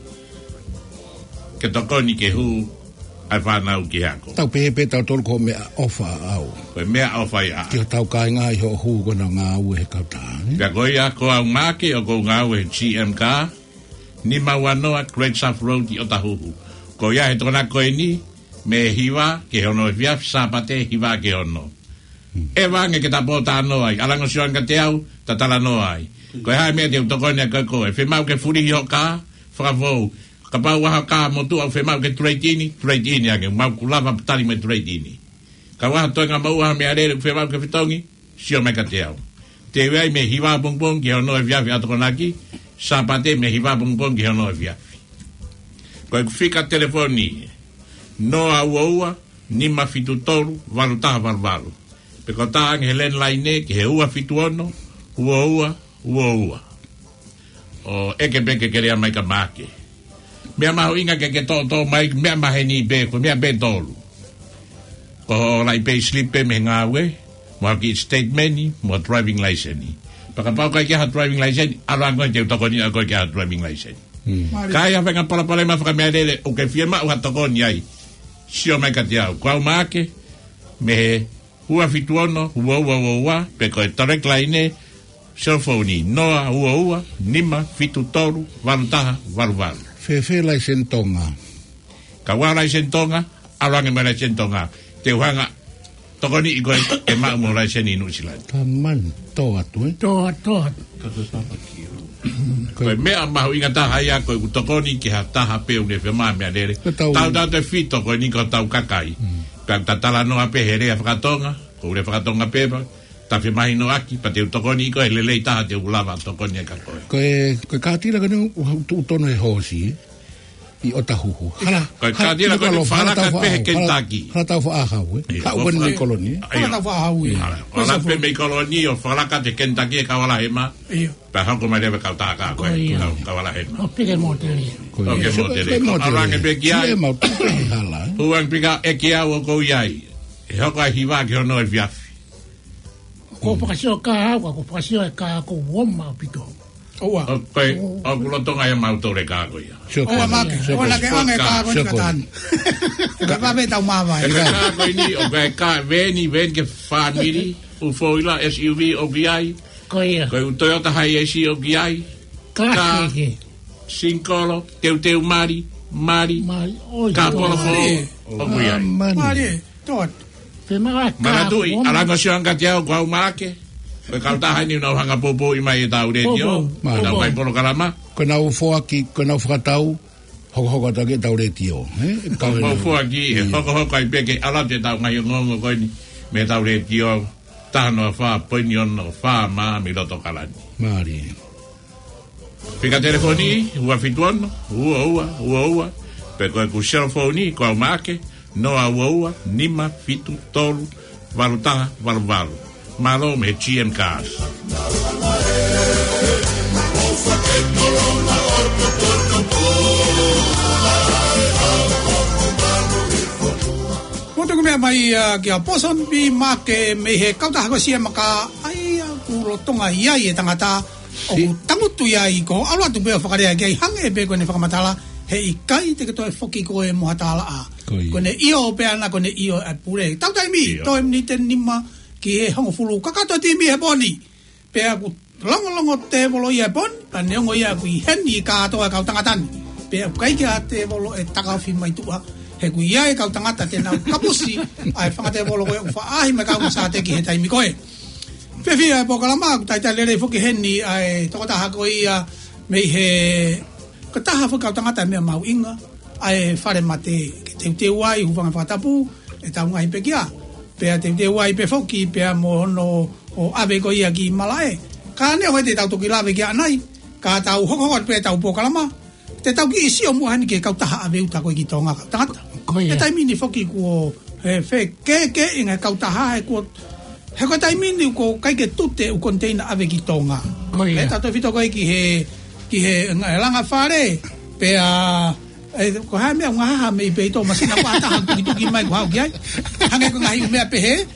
E: Ke to ko ni ke hu ai fa na u ki ha ko.
B: Tau pe pe tau tol ko me ofa au.
E: Ko me au fa ia.
B: Ki tau ka nga ho hu ko na nga u he ka ta.
E: Ka ko ia ko au ma ke o ko nga u G M ka ni ma wanoa Great South Road i o ta hu. Ko ia he tona ko ni me hiwa ke ono via sapate hiwa ke ono. E vange ke ta bota no ai, alango sion ka te au, ta tala no ai. Ko ha me te utokone ka ko, e fe mau ke furi ho ka, fravo. Ka pa wa ka mo tu au fe mau ke treitini, treitini ake mau kulava tali me treitini. Ka wa to nga mau ha me are fe mau ke fitongi, sio me ka te au. Te wei me hiwa bongbong ke ono via via tokonaki, sapate me hiwa bongbong ke ono via. Ko fika telefoni. No a ua ni ma fitu toru valu taha valu valu. Peko taha nge helen laine ki he ua fitu ono, ua ua, ua ua. O eke beke kerea mai ka make. Mea maho inga ke ke to to mai, mea mahe ni beko, mea be tolu. Ko lai pay slipe me ngā we, mo ki statement ni, mo driving license ni. Paka pau kai ke ha driving license, alo ango te utoko ni ango ke ha driving license. Kaya whenga pala pala ma whaka mea lele, o ke firma uha toko ni ai. Sio mai ka te au. Kua umake, me he hua fitu ono, hua ua ua ua, pe koe direct line, cellphone noa ua ua, nima, fitu toru, walu taha, walu walu.
B: Fe fe lai sentonga.
E: Ka wā lai sentonga, arange me lai sentonga. Te uhanga, toko ni i koe, e maa mo lai seni inu silai.
B: Ka man, toa tu eh?
C: Toa, toa.
E: Kato sapa kio. Koe mea mahu inga taha ia koe utoko ni ki ha taha peu ne whe maa mea lere. Tau tau te fito koe ni ko tau kakai. Ka tatala noa pe herea whakatonga, ko ure whakatonga pepa, ta whe mahi no aki, pa te utoko ni koe lelei taha te ulawa utoko ni e ka koe.
B: Koe, koe kātira kane tu tono e hosi eh? I o tahuhu. Hala,
E: koe kātira koe ni wharaka pehe Kentucky.
B: Hala tau whaahau eh? Hau wani mei koloni eh?
A: Hala tau whaahau eh?
E: Hala pe mei koloni o wharaka te Kentucky e kawala hema.
A: Iyo.
E: Pa hoko mai lewe kau taha kā koe, kawala hema.
C: O pike moteri.
E: O ke motere. Arange pe ki ai.
B: Sile mau tupe hala eh?
E: Huang pika e ki au o kou iai. E hoko ai hiwa ki hono e viafi.
C: Ko pakasio ka hau, ko pakasio e ka ko woma pito.
A: Oa.
E: O koe, o kulotonga e mautore kā koe ia.
A: Oa make, oa na ke ange kā koe ka tan. Ka pape tau mawai.
E: E ka kā koe ni, o koe kā veni, ven ke whamiri, u foila, S U V o ki ai.
C: Ko ia.
E: Koe u Toyota Hiace o ki ai.
C: Ka heke.
E: Sinkolo, teu teu mari, mari,
C: Mari, oi.
E: ka polo fo, o ki ai.
A: Mari, tot.
C: Pe maa ka
E: Maratui,
C: woma.
E: arango sionga te au kua umake. Koe kau taha ni unau hanga popo i mai e tau re tio.
C: Popo,
E: Tau
C: popo.
E: mai polo kalama.
B: Koe nau foaki, koe nau whakatau, hoko hoko take tau re tio. Eh?
E: Kau mau fua ki, hoko hoko ai peke, ala te tau ngai o ngongo koe ni, me tau re tio, tahano a wha, poini ono, wha maa, mi roto kalani.
B: Mari.
E: Pika telefoni, ua fitu ono, ua ua, ua ua, pe koe ku cellphone, kua umake, noa ua ua, nima, fitu, tolu, walu taha, walu walu. Malo me G M Cars.
A: Moto ko mea mai uh, ki a poson pi ma ke me he kauta hako sia maka ai ku rotonga ia i e tangata o ku tangutu ia i ko alua tu peo whakarea ki ai hange e pe kone whakamatala he i kai te kato e whoki ko e mohatala a. Kone io pe ana kone io e pure. Tautai mi, toi mni te nima ki he hongo fulu kakato ti mi he boni. Pe aku longo longo te volo ia e bon, pa neongo ia ku i heni i katoa kau tangatani. Pe aku kai ki a te volo e takawhi mai tua. He ku ia e kau tangata te nau kapusi, ai whangate volo koe uwha ahi me kau sa te ki he taimi koe. Whiwhia e pokalama, ku tai tai lere whuki heni, ai tokotaha koe ia mei he ka taha whakau tangata mea mau inga, ai whare mate ke teu teu ai, huvanga whatapu, e tau ngai pe kia. Pea teu teu ai pe whoki, pea mo hono o ave ko ia ki malae. Ka neo he te tau toki lawe ki anai, ka tau hokohot pe tau pokalama, te tau ki isi o muhani ke kau taha ave uta koe ki tonga kau tangata. E tai mini whoki kuo he whe ke ke inga kau taha he kuo he koe tai mini ko kai ke tute u container ave ki tonga. E tato whito koe ki he ki he langa whare pea e ko ha mea unga haha me i peito masina ko ataha ki tuki mai ko hau ki ai. Hange ko ngahi umea pehe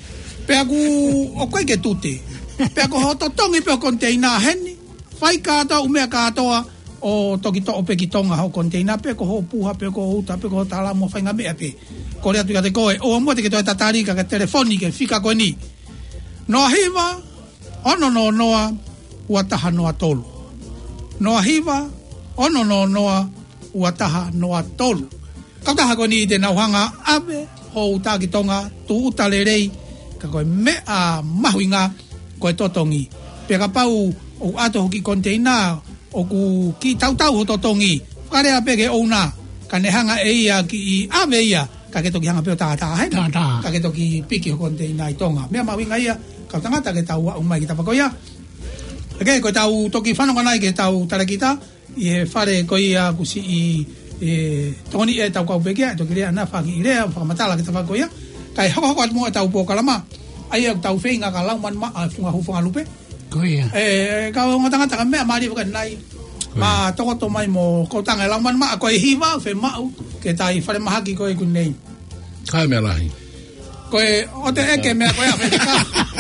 A: Pe aku o koe ke tute. Pe ako hoto tongi pe o container heni. Whai kātoa umea kātoa o toki to o pe ki tonga ho container pe ko ho puha pe ko uta pe ko tala mo whainga mea pe. Kore atu ka te koe. O mua te ke toi tatarika ke telefoni ke whika koe ni. Noa hiva, ono no noa, ua taha noa tolu. Noa hiva, ono no noa, ua taha noa tolu. Kautaha koe ni te nauhanga ave, ho uta ki tonga, tu uta le rei, ka koe mea mahuinga koe totongi. Pe ka pau o ato hoki container, o ku ki tau tau ho totongi, whakarea peke o una, ka ne hanga e ia ki i ave ia, ka ke toki hanga peo taha taha hena, ka ke toki piki ho container i tonga. Mea mahuinga ia, ka tangata ke tau wa umai ki tapakoia. Eke koe tau toki whanonga nai ke tau tarakita, i he whare koe ia kusi i e toni e tau kau pekea e toki rea na whaki i rea whakamatala ki tapakoia. Kai hoko hoko atu mua e tau pōkalama, ai au tau whenga ka lauman ma a whunga huwhanga lupe.
C: Koia.
A: E ka o ngotangata ka mea maari whakan nai, ma tokoto mai mo kautanga e lauman ma a koe hiwa, whe mau, ke tai whare mahaki koe kunei.
B: Kai mea lahi.
A: Koe, o te eke mea koe a whenka.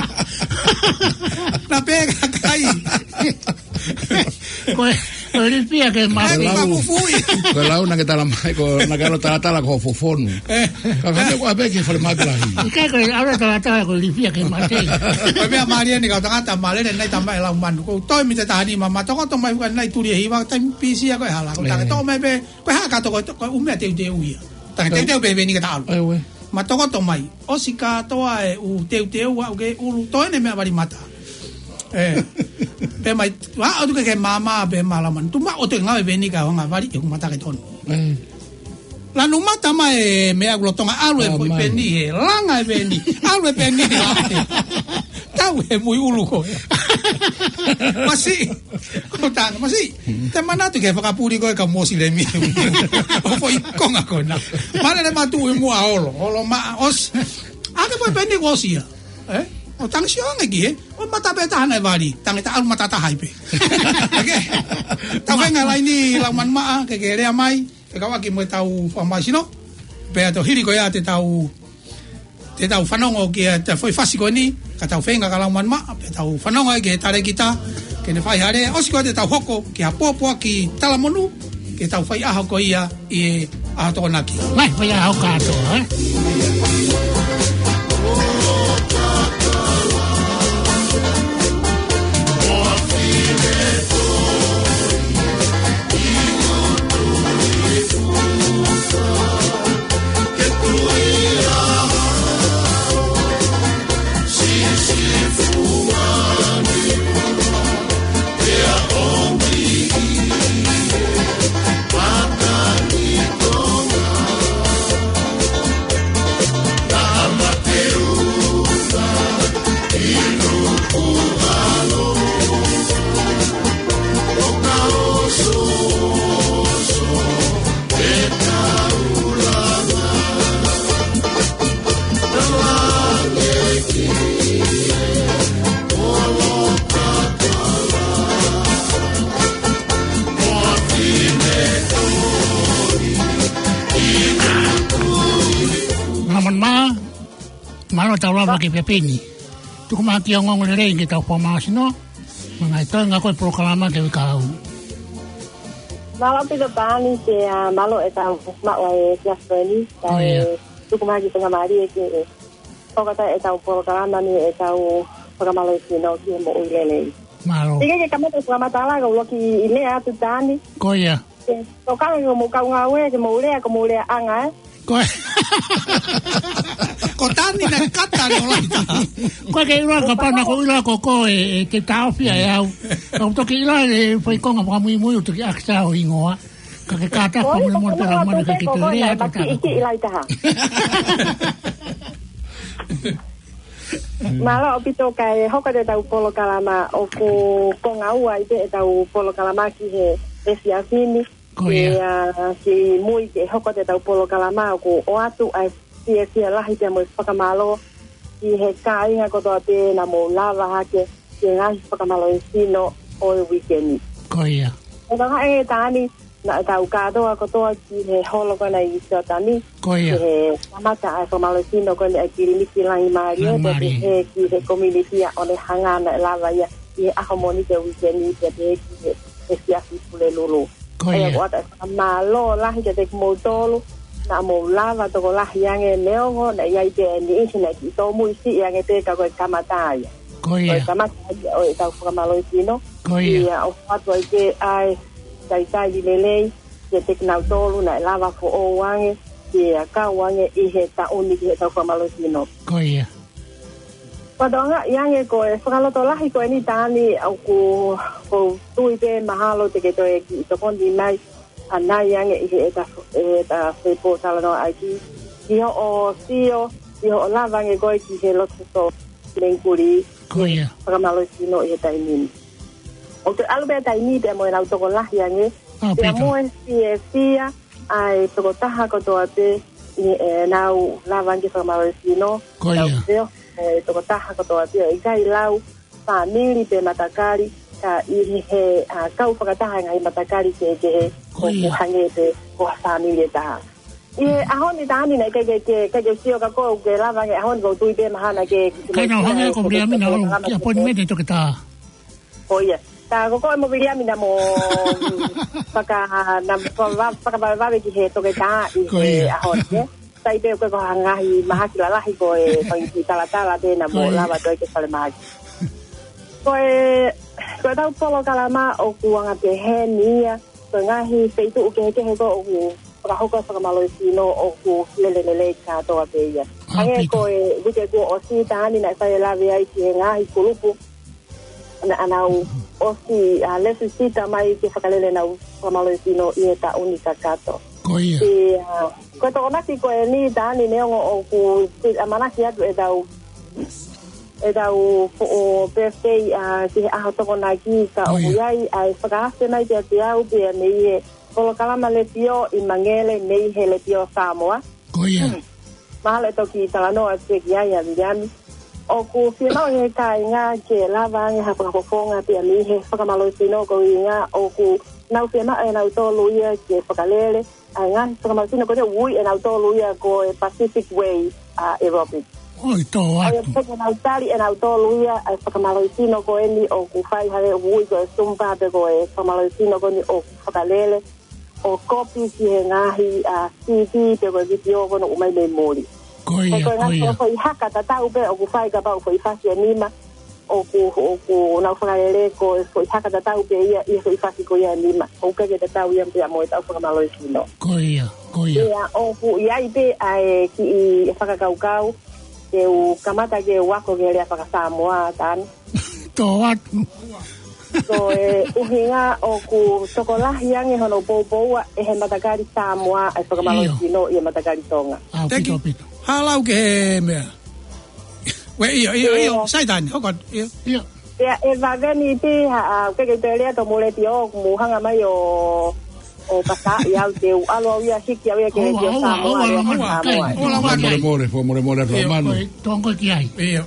A: Na pega kai.
C: Koe, koe ripia ke maki.
A: Koe lau fufui.
B: Koe lau na ke tala mai, ko na ke alo tala tala ko fofonu. Ka kame ko ape ke whare maki lahi.
C: Ike koe alo tala tala ko ripia ke maki.
A: Koe mea maria ni kau tangata malere nai tamai lau manu. Koe toi mi te tahani ma matoko to mai hukan nai turi e hiwa, tai pisia koe hala. Koe tange to mai pe, koe haka to koe umea teu teu ia. Tange teu teu pe veni ke ta alu.
B: Ai we.
A: Ma toko to mai, o si katoa e u teu teu au ke ulu toene mea wari mata. Eh, pe mai, wa o tuke ke mama pe malaman, tu ma o te ngawe veni ka honga wari e kumata ke tono. La no mata mai mea glotonga alu e poi peni e langa e veni, alu e peni e ate. Tau e mui ulu koe. Masi, o tanga, masi, te manatu ke whakapuri koe ka mosi le mi. O poi konga koe na. Mane le matu e mua olo, olo ma, os, ake poi peni kosia. Eh? O tanga si onge ki, eh? O mata pe tahana e wari, tanga ta alu mata tahai pe. Ake, tau venga lai ni lauman maa, ke ke rea mai, ke kawaki mo tau whamasino, pe ato hiri koe a te tau, te tau whanongo ki te foi fasi koe ni, ka tau whenga ka lauman maa, pe tau whanongo e ke tare kita, ke ne whai hare, osi koe te tau hoko, ki hapopoa ki talamonu, ke tau whai aho koe ia i aho toko naki.
C: Mai, whai aho kātoa, eh? Malo tau lava ke pepeni. Tuku maki o ngongo le rei ke tau whamasino. Mga ito nga koe prokalama ke wikau.
F: Malo pito pani ke malo e tau mawa e kiasweni. Tuku maki tanga mari e ke pokata e tau prokalama ni e tau pakamalo e sino ki mo uilele.
C: Malo.
F: Ike ke kamata suamatala ka uloki ilea tu tani.
C: Koia.
F: Tokanga ke mo kau ngawe ke mo ulea ke mo ulea anga.
C: Koe.
A: Ko tani na kata no laita.
C: Koe ke ira ka pana ko ira ko ko e te taofia e au. Ka toki ira e foi konga pa mui mui toki aksa o ingoa. Ka ke kata pa mui mo te ramana ka ke te rea ta ta.
F: Iki ilaita ha. Malo opito kai hoka de tau polo kalama o ko konga ua i te tau polo kalama ki he esia fini. Koia. Si mui ke hoka de tau polo kalama ko o atu ai si e fia lahi te mo whakamalo ki he kāinga kotoa te na mo lava hake ki ngahi whakamalo e sino o e weekendi.
C: Koia.
F: E tanga e tāni na tau katoa kotoa ki he holo kona i Siotani.
C: Koia.
F: He kamata ai Whamalosino kone a kirimiki langi Mario. Te he ki he community o le hangana e lava ia i he ahamoni te wikeni te te ki he he siasi pule lulu.
C: Koia.
F: E wata ma lo lahi te te kumotolu na mo lava toko lahi ange neongo na iai te ni internet i tō muisi i ange te ka koe kamata ia.
C: Koia.
F: Koe kamata ia o e tau Whamalosino.
C: Koia.
F: Ia o whatua i te ai tai tai di lelei ke te kinau tolu na lava fo o wange ke ka wange i he ta uni ki he tau Whamalosino.
C: Koia.
F: Padonga yange ko e whakaloto lahi ko e ni tāni au ku ko tui te mahalo te ke toi ki i tokondi mai ana yange i he e ta e ta whepo talano ai ki ki ho o sio ki ho o lavange ko e ki he loto so lengkuri
C: Koia.
F: Whamalosino i he taimini. O te alubea taimi te mo e nau toko lahi ange.
C: Ah,
F: Te
C: Peter.
F: mo e fie fia ai toko taha kotoa te i e nau lavange Whamalosino.
C: Koia.
F: Nau teo e toko taha kotoa te i kai lau whanili te matakari ka i he uh, kau whakataha ngai matakari ke ke e ko
C: Koia.
F: kuhange te ko whanili e taha. I he ahoni tāni nei ke ke ke ke ke sio ka ko ke lavange ahoni ko tui te mahana ke
C: Kai nau hange ko brea mina o ki aponi me te toke tā.
F: Koia. Ta ko ko mo bilia mina mo paka na paka ba ba ki he to ke ta i he ahon ke tai pe ko hanga hi mahaki la lahi ko e pangi tala tala de na mo lava to ke sale mahaki ko e ko ta polo kalama o kuanga te he nia ko ngahi feitu ke ke he ko o para hoko sa Whamalosino o ku lele lele ka to a pe ia ai ko e buke ko o si tani na sai la via i ke ngahi kulupu na anau osi a lesu sita mai ke whakalele na Whamalosino i e ta unika kato.
C: Koia.
F: Ki, uh, ko toko nasi ko e ni tāni neongo o ku a manaki atu e tau e tau o birthday a ki aho toko na ki ka o iai ai whakahase mai te ati au pia nei he kolo kalama le pio i mangele nei he le pio Samoa.
C: Koia.
F: Mahalo e toki talanoa te ki ai a Viliami. O ku whimau he kai ngā ke lava nge hapa whafonga pia mi he Whamalosino ko i ngā o ku nau whimau e nau tōlu ia ke whakalele a ngā Whamalosino ko te ui e nau tōlu ia ko e Pacific Way uh, aerobic.
C: Oi tō
F: Ai
C: atu.
F: e peke nau tari e nau tōlu ia a Whamalosino ko e ni o ku whai hare ui ko e sumpa pe ko e Whamalosino ko ni o ku whakalele o kopi ki he ngāhi a C D pe ko e video ko no umai me mori.
C: Koia, koia.
F: Ko i haka ta tau pe o ku whai ka pau ko i whasi anima o ku o ku nau whakarele ko ko i haka ta tau pe ia i ko i whasi ko ia anima o ke ke ta tau ia pe mo e tau Whamalosino.
C: Koia, koia.
F: Ia o ku i ai pe ai ki i whakakaukau ke u kamata ke wako ke lea whakasamoa tan.
C: Tō atu.
F: So e uhinga o ku tokolahi ange hono poupoua e he matakari Samoa e Whamalosino i e matakari Tonga.
C: Ah, pito, pito.
A: Halau ke he mea. We iyo, iyo, iyo. Saitani, hoko. Iyo.
C: Ia.
F: Ia e vaveni pi ha ke ke te lea to mule ti o muhanga mai o o pasa i au te alo au ia hiki au ia ke
C: Oa,
F: te
C: oa,
F: Samoa.
C: oa,
F: ia
C: oa,
F: Samoa.
C: kai.
A: Ola
B: More
A: wake.
B: more, fo more more romano.
C: Oi, tongo ki ai.
A: Iyo.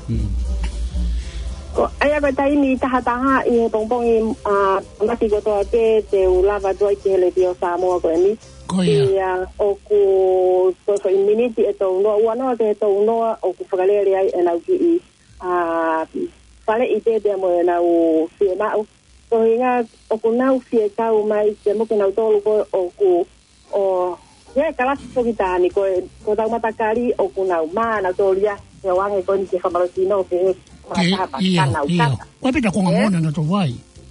F: Ko ai ko taimi taha taha i he pongpongi a mati ko to te te ulava doi ke le ti o Samoa ko ni.
C: Koia.
F: Ia o ku so so i miniti e tau noa ua noa te tau noa o ku whakalele ai e nau ki i a whale i te te mo e nau fie mau. So hinga o ku nau fie kau mai te mo ke nau tolu ko o ku o ia e kalasi toki tāni ko, ko tau matakari o ku nau maa nau tolu ia e wange ko ni ke Whamalosino ke
C: Ke, iyo, iyo. Koe pita konga mona na tō vai.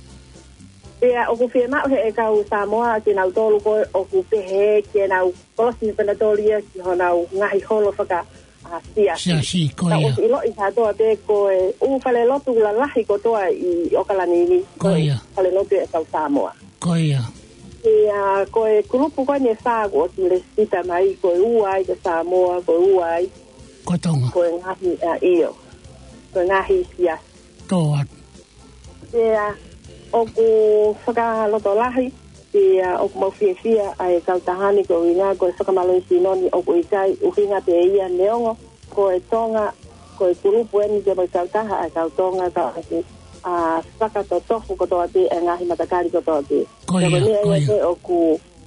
F: Ia o ku fie mau he e kau Samoa ke nau tolu ko o ku pehe ke nau kolosi pena tolu ia ki ho nau ngahi holo whaka a sia.
C: Sia si,
F: Ta
C: koia.
F: o ilo i sa toa te ko e u whale lotu la lahi ko toa i Okalanini.
C: Koia.
F: Whale lotu e kau Samoa.
C: Koia.
F: Ia ko e kulupu ko ne whāgo o ki le sita mai ko e uai ke Samoa ko e uai
C: Koe tonga.
F: ko e ngahi a iyo. Ko e ngahi sia.
C: Tō atu.
F: Ia o ku whakaloto lahi ia o ku mawhia fia ai kau tahani ko inga ko e Whamalosino ni o ku ikai uhinga te ia neongo ko e tonga ko e kurupu eni te mai kau taha ai kau tonga kau ati a whakato tofu ko toa te e ngahi matakari ko toa te.
C: Koia,
F: Ko ni
C: koia.
F: e te o ku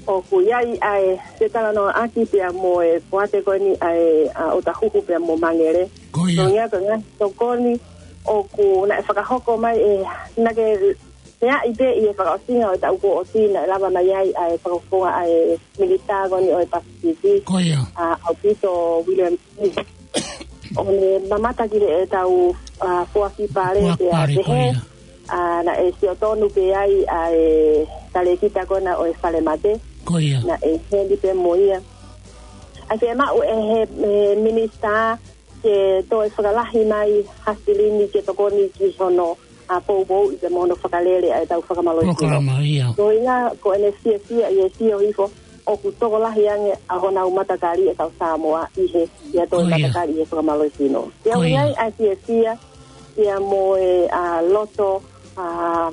F: o kuyai ai se tala no aki pia mo e poate ko ni ai o ta huku pia mo mangere
C: Koia.
F: no ia ko nga to koni o ku na whakahoko mai e na ke Nea i te i e whakaosinga o ta uko o tina lava mai ai ai whakafonga ai militar goni o e Pasifiki.
C: Koia.
F: Au pito William Smith. O ne mamata kire e tau fuaki pare te a tehe. Na e si o tonu pe ai ai tale kita kona o e fale mate.
C: Koia.
F: Na e hendi pe moia. A se ma o e he minister ke to e whakalahi mai hasilini ke tokoni ki hono. A po po i te mono whakalele ai tau whakamalo i
C: Proklama, ia.
F: Ko inga, ko ene sia sia i e sia o hifo, o ku toko lahi ange a hona u matakari e tau Samoa i he, i a toi matakari i e whakamalo i sino. Ia o ingai a sia sia, ia mo e a loto, a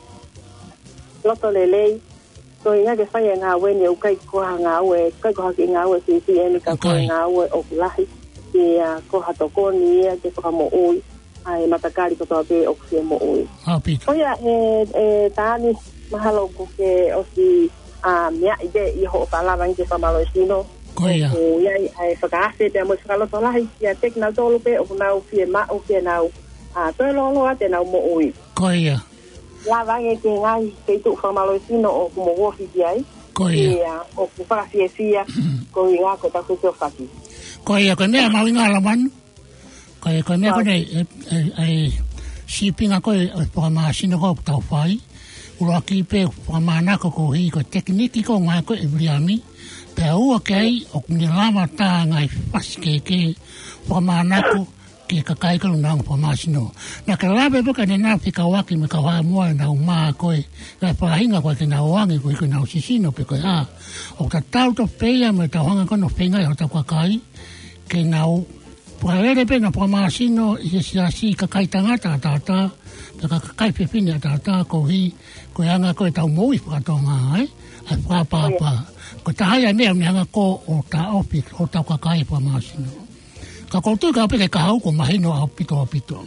F: loto lelei, ko inga ke whai e ngā weni au kai koha ngā ue, kai koha ki ngā ue si si emi ka koha ngā ue o ku lahi, ki a koha tokoni ia, ke whakamo ui, ai matakari ko toa pe o kusia mo ui.
C: Hapito.
F: Oia, e, e tāni mahalo ko ke o si a mea i te i ho o palawa i te whamalo i sino.
C: Koia.
F: O iai ai whakaase te mo i whakaloto lahi ki a tek nau tolu pe o kunau fie ma o fie nau a toi lolo a te nau mo ui.
C: Koia.
F: La vange ke ngai ke i tu whamalo i sino o kumo wofi ki ai.
C: Koia.
F: Ia o ku whakafie fia ko i ngā ko taku te o whaki.
C: Koia, ko mea mau inga la manu. Koe koe mea kone e sipinga koe o whakamāsina ko tau whai. Ura ki pe whakamānako ko hi ko tekniki ko ngā koe e vriami. Pea ua kei o kuni lama tā ngai whaske ke whakamānako ke kakaikalu nā whakamāsino. Nā ka lawe buka ne nā whikawaki me ka whae mua nā umā koe. Kai whahinga koe ke nā oangi koe koe nā sisino pe koe a. O ka tau to peia me ta hanga kono whengai o ta kakai ke nā Puhaere pena whakamāsino i se siasi ka kai tangata a tātā, ka ka kai whiwhine a tātā ko hi, ko anga koe tau moui whakatonga ai, ai whapāpā. Ko tahai a mea hanga ko o tā opi, o tau ka kai whakamāsino. Ka koutu ka peke ka hau ko mahino a pito a pito.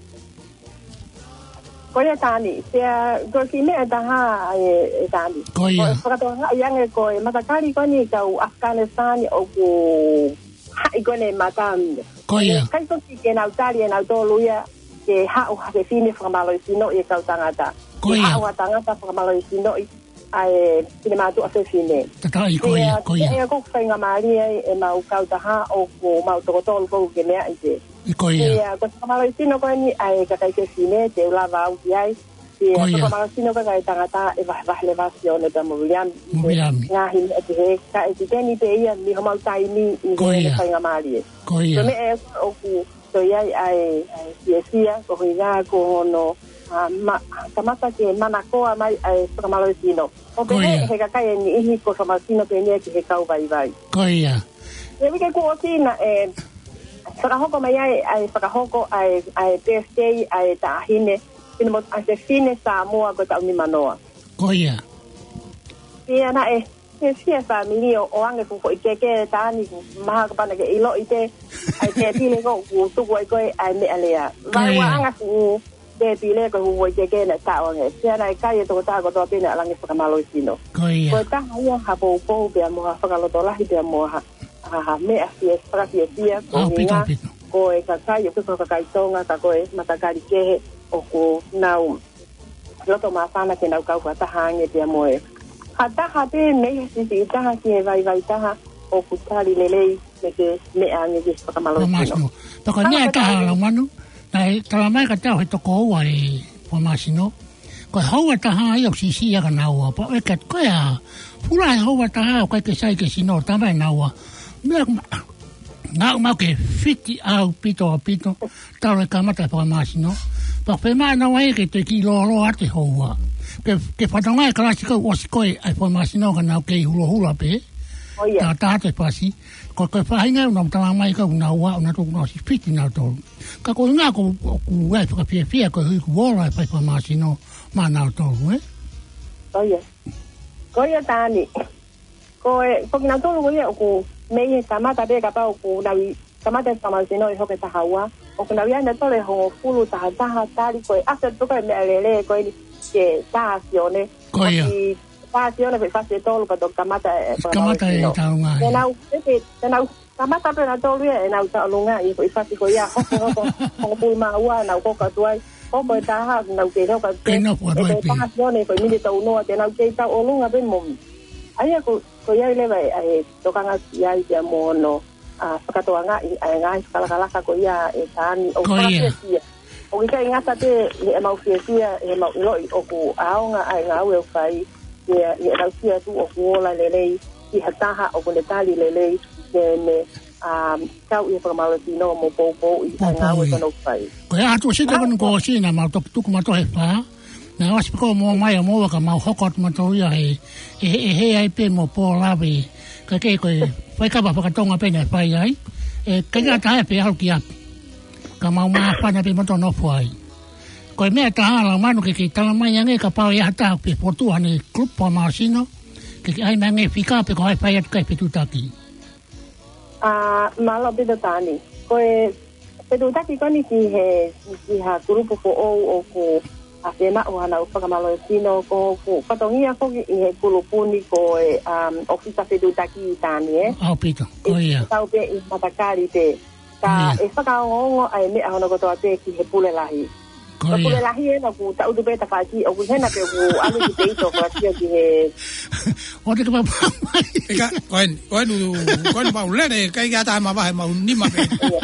F: Koia tāni, sea, ko ki mea taha e tāni.
C: Koia.
F: Whakatonga i ange ko e matakari koni kau Afghanistan o ku hai kone matamine.
C: Koia.
F: Kai toki ke nau tari e nau tōluia ke hau hake fine whakamalo i sino i e kau tangata.
C: Koia.
F: Ke hau a tangata whakamalo i sino i ai fine mātu a fine.
C: Tatai koia, koia.
F: Ke ea koku whainga maari e mau kau taha o ko mau toko tōlu koku ke mea i te.
C: Koia.
F: Ke ko whakamalo i sino koe ni ai kakai ke fine te ulawa au ki ai. Ke whakamalo i sino kai tangata e wahle wasio ne ta muriami.
C: Muriami.
F: Ngahi e te he ka e te teni te ia ni ho mau tai ni i he whainga maari e.
C: Koia.
F: So me e o ku to iai ai sia sia ko hui ngā ko hono kamata ke mana koa mai ai whakamalo i sino. O pe he he kakai e ni ihi ko whakamalo sino pe nia ki he kau vai vai.
C: Koia.
F: E wike ku o sina e whakahoko mai ai ai whakahoko ai ai birthday ai ta ahine ina mo ai se fine Samoa ko tau ni manoa.
C: Koia.
F: Ia na e Ke sia family o ange fu ko ke ke tani maha ka pana ke ilo ite ai te pile ko ku tu ko ko ai me alea vai wa anga fu te pile ko fu ke ke na ta onge sia na kai to ta ko to pina langi fa malo sino ko ta ia ha po po be mo ha fa lo to la hi be mo ha ha me asi es para sia sia ko ina ko e ka kai ko ka kai tonga ka ko e matakari ke o ko nau lo to ma sana ke nau ka ka ta hange be mo e Hata hate me si si taha ki vai vai taha o kutari lelei me ke me ange ki whakamalo sino.
C: Paka nea taha la manu, nai tala mai ka tau he toko ua e whamasino. Koe haua taha ai au sisi aga naua, pa e kat koe a pura e haua taha au kai ke sai ke sino tamai naua. Mea ngā umau ke whiti au pito a pito, tau e kamata e whamasino. Pa pe maa naua e ke te ki lolo ate haua. Ke ke whatonga e karasi kau osi koe ai whamasino ka nau kei hula hula pe. Tā tāte pasi. Ko koe whahinga unam tala mai kau nau wa una tōku nau si whiti nau tōru. Ka koe ngā ko ku ai whakapia fia koe hui ku wora e whai whamasino mā nau tōru, eh?
F: Koia. Koia tāni. Koe, koki nau tōru koe o ku mei tamata pe ka pau ku nau tamata e whamasino i hoke tahaua. O ku nau iana tole hongo fulu taha taha tari koe asa tuka e mea lele koe ni ke tāsione.
C: Koia.
F: Fácil, no fácil todo para tocar mata.
C: Kamata e tau ngā.
F: E nau, e nau, kamata pena tolu e nau tau lunga i fácil ko ia hoko hoko hoko pui maua nau koka tuai. Hoko e taha nau ke hoka.
C: Ke no po roi pi.
F: E fácil ne ko mini tau noa te nau ke tau olunga ben momi. Aia ko ko ia lewa e tokanga ia i te mono. A whakatoa ngā i ngā i whakalakalaka ko ia e tāni o whakawhia. O ki kai ngata te e mau whiawhia e mau iloi o ku aonga ai ngā ue o whai e e rau sia tu o ku ola lelei i hataha o ku le tali lelei e me kau i whakamau tino mo poupou i ngā ue tono whai.
C: Ko e atu si te konu ko sina mau tok tuku mato he wha na wasi piko mo mai o mo waka mau hokot mato ia e e he ai pe mo po lawe ka kei koe whaikapa whakatonga pena whai ai e kai ngā tahe pe au ki api ka mau maa whana pe mato nofu ai. Koe mea tahala manu ke ke tala mai ange ka pao e hata pe potua ne klupa maa sino ke ke ai mea nge whika pe ko hai whai atu kai pe tutaki.
F: Ah, malo pe tani. Koe pe tutaki koni ki he ki ha grupo po o o ko a te ma o ana whakamalo sino ko ko patongia ko i he kulupuni ko e um ofisa pe tutaki tani e.
C: Au pito, ko ia.
F: Tau pe i matakari pe. Ka e whakaongo ai mea hono kotoa te ki he pule lahi. Ka pule lahi e na ku tau dupe ta whaki o ku hena pe ku anu ki teito ko atia ki he...
C: O te ka papamai.
A: Eka, koen, koen u, koen mau lere, kai gata ma vahe mau nima pe.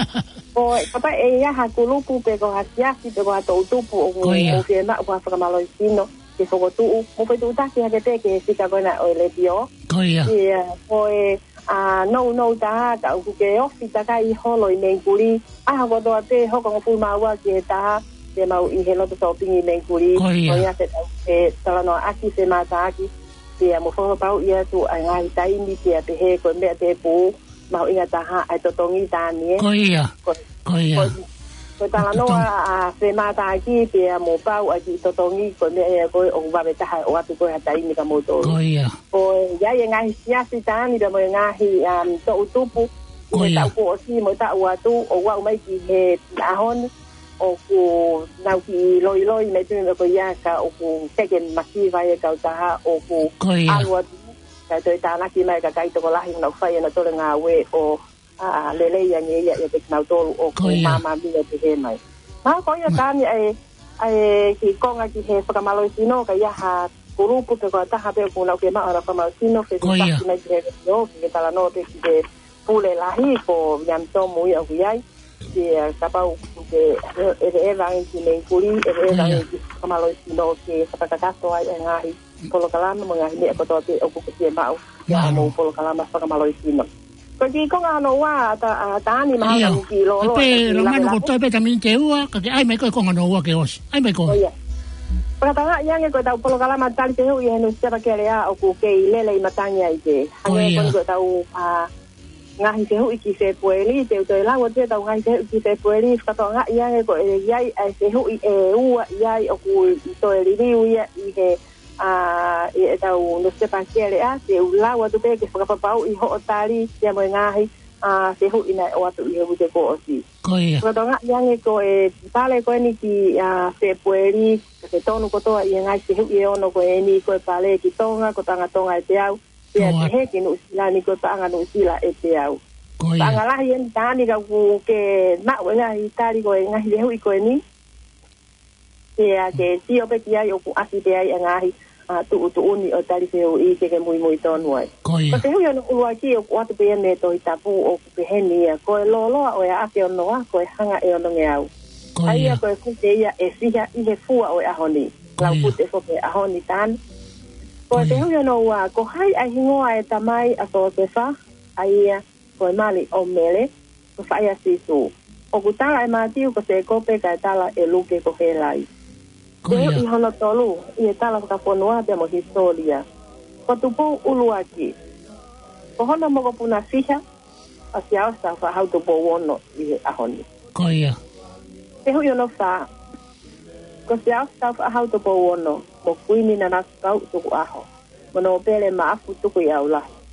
F: Ko papa e ia ha kulupu pe ko hasiasi pe ko ha tau tupu o ku o ke ma ko ha whakamalo i sino ke whakotuu. Mo pe tu utaki ha ke te ke sika koena o le pio.
C: Ko ia.
F: Ko e... Ah, no, no, taha, ka uku ke ofi taka i holo i menkuri. Aha kotoa te hoko ngofu maua ki he taha, te mau i he loto sau pingi menkuri.
C: Koia.
F: Koia se tau e talanoa aki se mata aki. Te a mofo pau ia tu a ngahi taimi te a te he koe mea te pū. Mau inga taha ai totongi tānie.
C: Koia. Koia.
F: Koe talanoa a se mata aki te a mo pau aki totongi koe mea ea koe o wawe taha o atu koe ha taimi ka motoru.
C: Koia.
F: O ia e ngahi siasi tāni da mo e ngahi um, to utupu i he tau ko o si mo tau atu o wau mai ki he ahoni o ku nau ki loi loi me tumi me ko ia ka o ku teke maki vai e kau taha o ku alu atu ka toi tānaki mai ka kai toko lahi nau whai na tole ngā we o a lele ia nge ia ia te kinau tolu o ku mama mia te he mai. Maa ko ia tāni ai ai ki konga ki he whakamalo sino ka ia ha grupo pe ko taha pe ko na ke ma ara kama sino fe ta na ke yo ke tala no te ke pule lahi ko yam to mu ya huyai ke kapau ke e e va en ki le kuri e e va en kama lo sino ke sa ka ka to ai ngai polo kalama mo ngai ne ko to te o ko ke ma ya mo polo kalama sa kama lo sino ko ki ko ano wa ta ta ni ma ki lo lo
C: pe lo mano ko to pe tamin te ua ka ke ai me ko ko ano wa ke os ai me ko
F: Pagataga yang ko tau polo kala matali te hu ia no sera ke rea o ku ke lele i matanya i te. Hange ko tau a ngahi te hu i ki se pueli te to la wo te tau ngahi te hu ki se pueli ka to nga ia ko ia ai se hu i e u ia o ku to e riu ia i he a e tau no se pa ke rea te u la wo te ke fa pa pau i ho tali te mo ngahi a se hu ina o atu i hu te ko o si.
C: Koia.
F: Ko to nga yang ko e pale ko ni ki a se pueli ke tonu ko toa i ngai se hu i ono ko e ni ko pale ki tonga ko tanga tonga e te au e te he ki no sila ni ko tanga no sila e te au tanga la hi en tani ka ku ke na we ngai tari ko e ngai le hu i ko ni e a ke si o pe ki ai o ku asi te ai ngai a tu tu uni o tari se hu i ke ke muy muy tonu ai ko te hu no u aki o atu pe ne to i tapu o ku pe he ni ko lo lo o e a ke ono ko e hanga e ono nge au ai ko e kute ia e fiha i he fua o e ahoni lau kute fo ke ahoni tan ko te hu no wa ko hai ai hingoa e tamai a so te fa ai ko mali o mele ko fai asisu o kutala e matiu ko se ko pe ka tala e luke ko he lai ko i hono tolu i tala ka ponua de mo historia ko tu po uluaki ko hono mo ko puna fiha asia sa fa how to bo wono i ahoni
C: ko ia
F: te hu yo no fa ko se au staff a how to bo wono mo kuini na na kau tu aho mono pele ma afu tu ku ya ula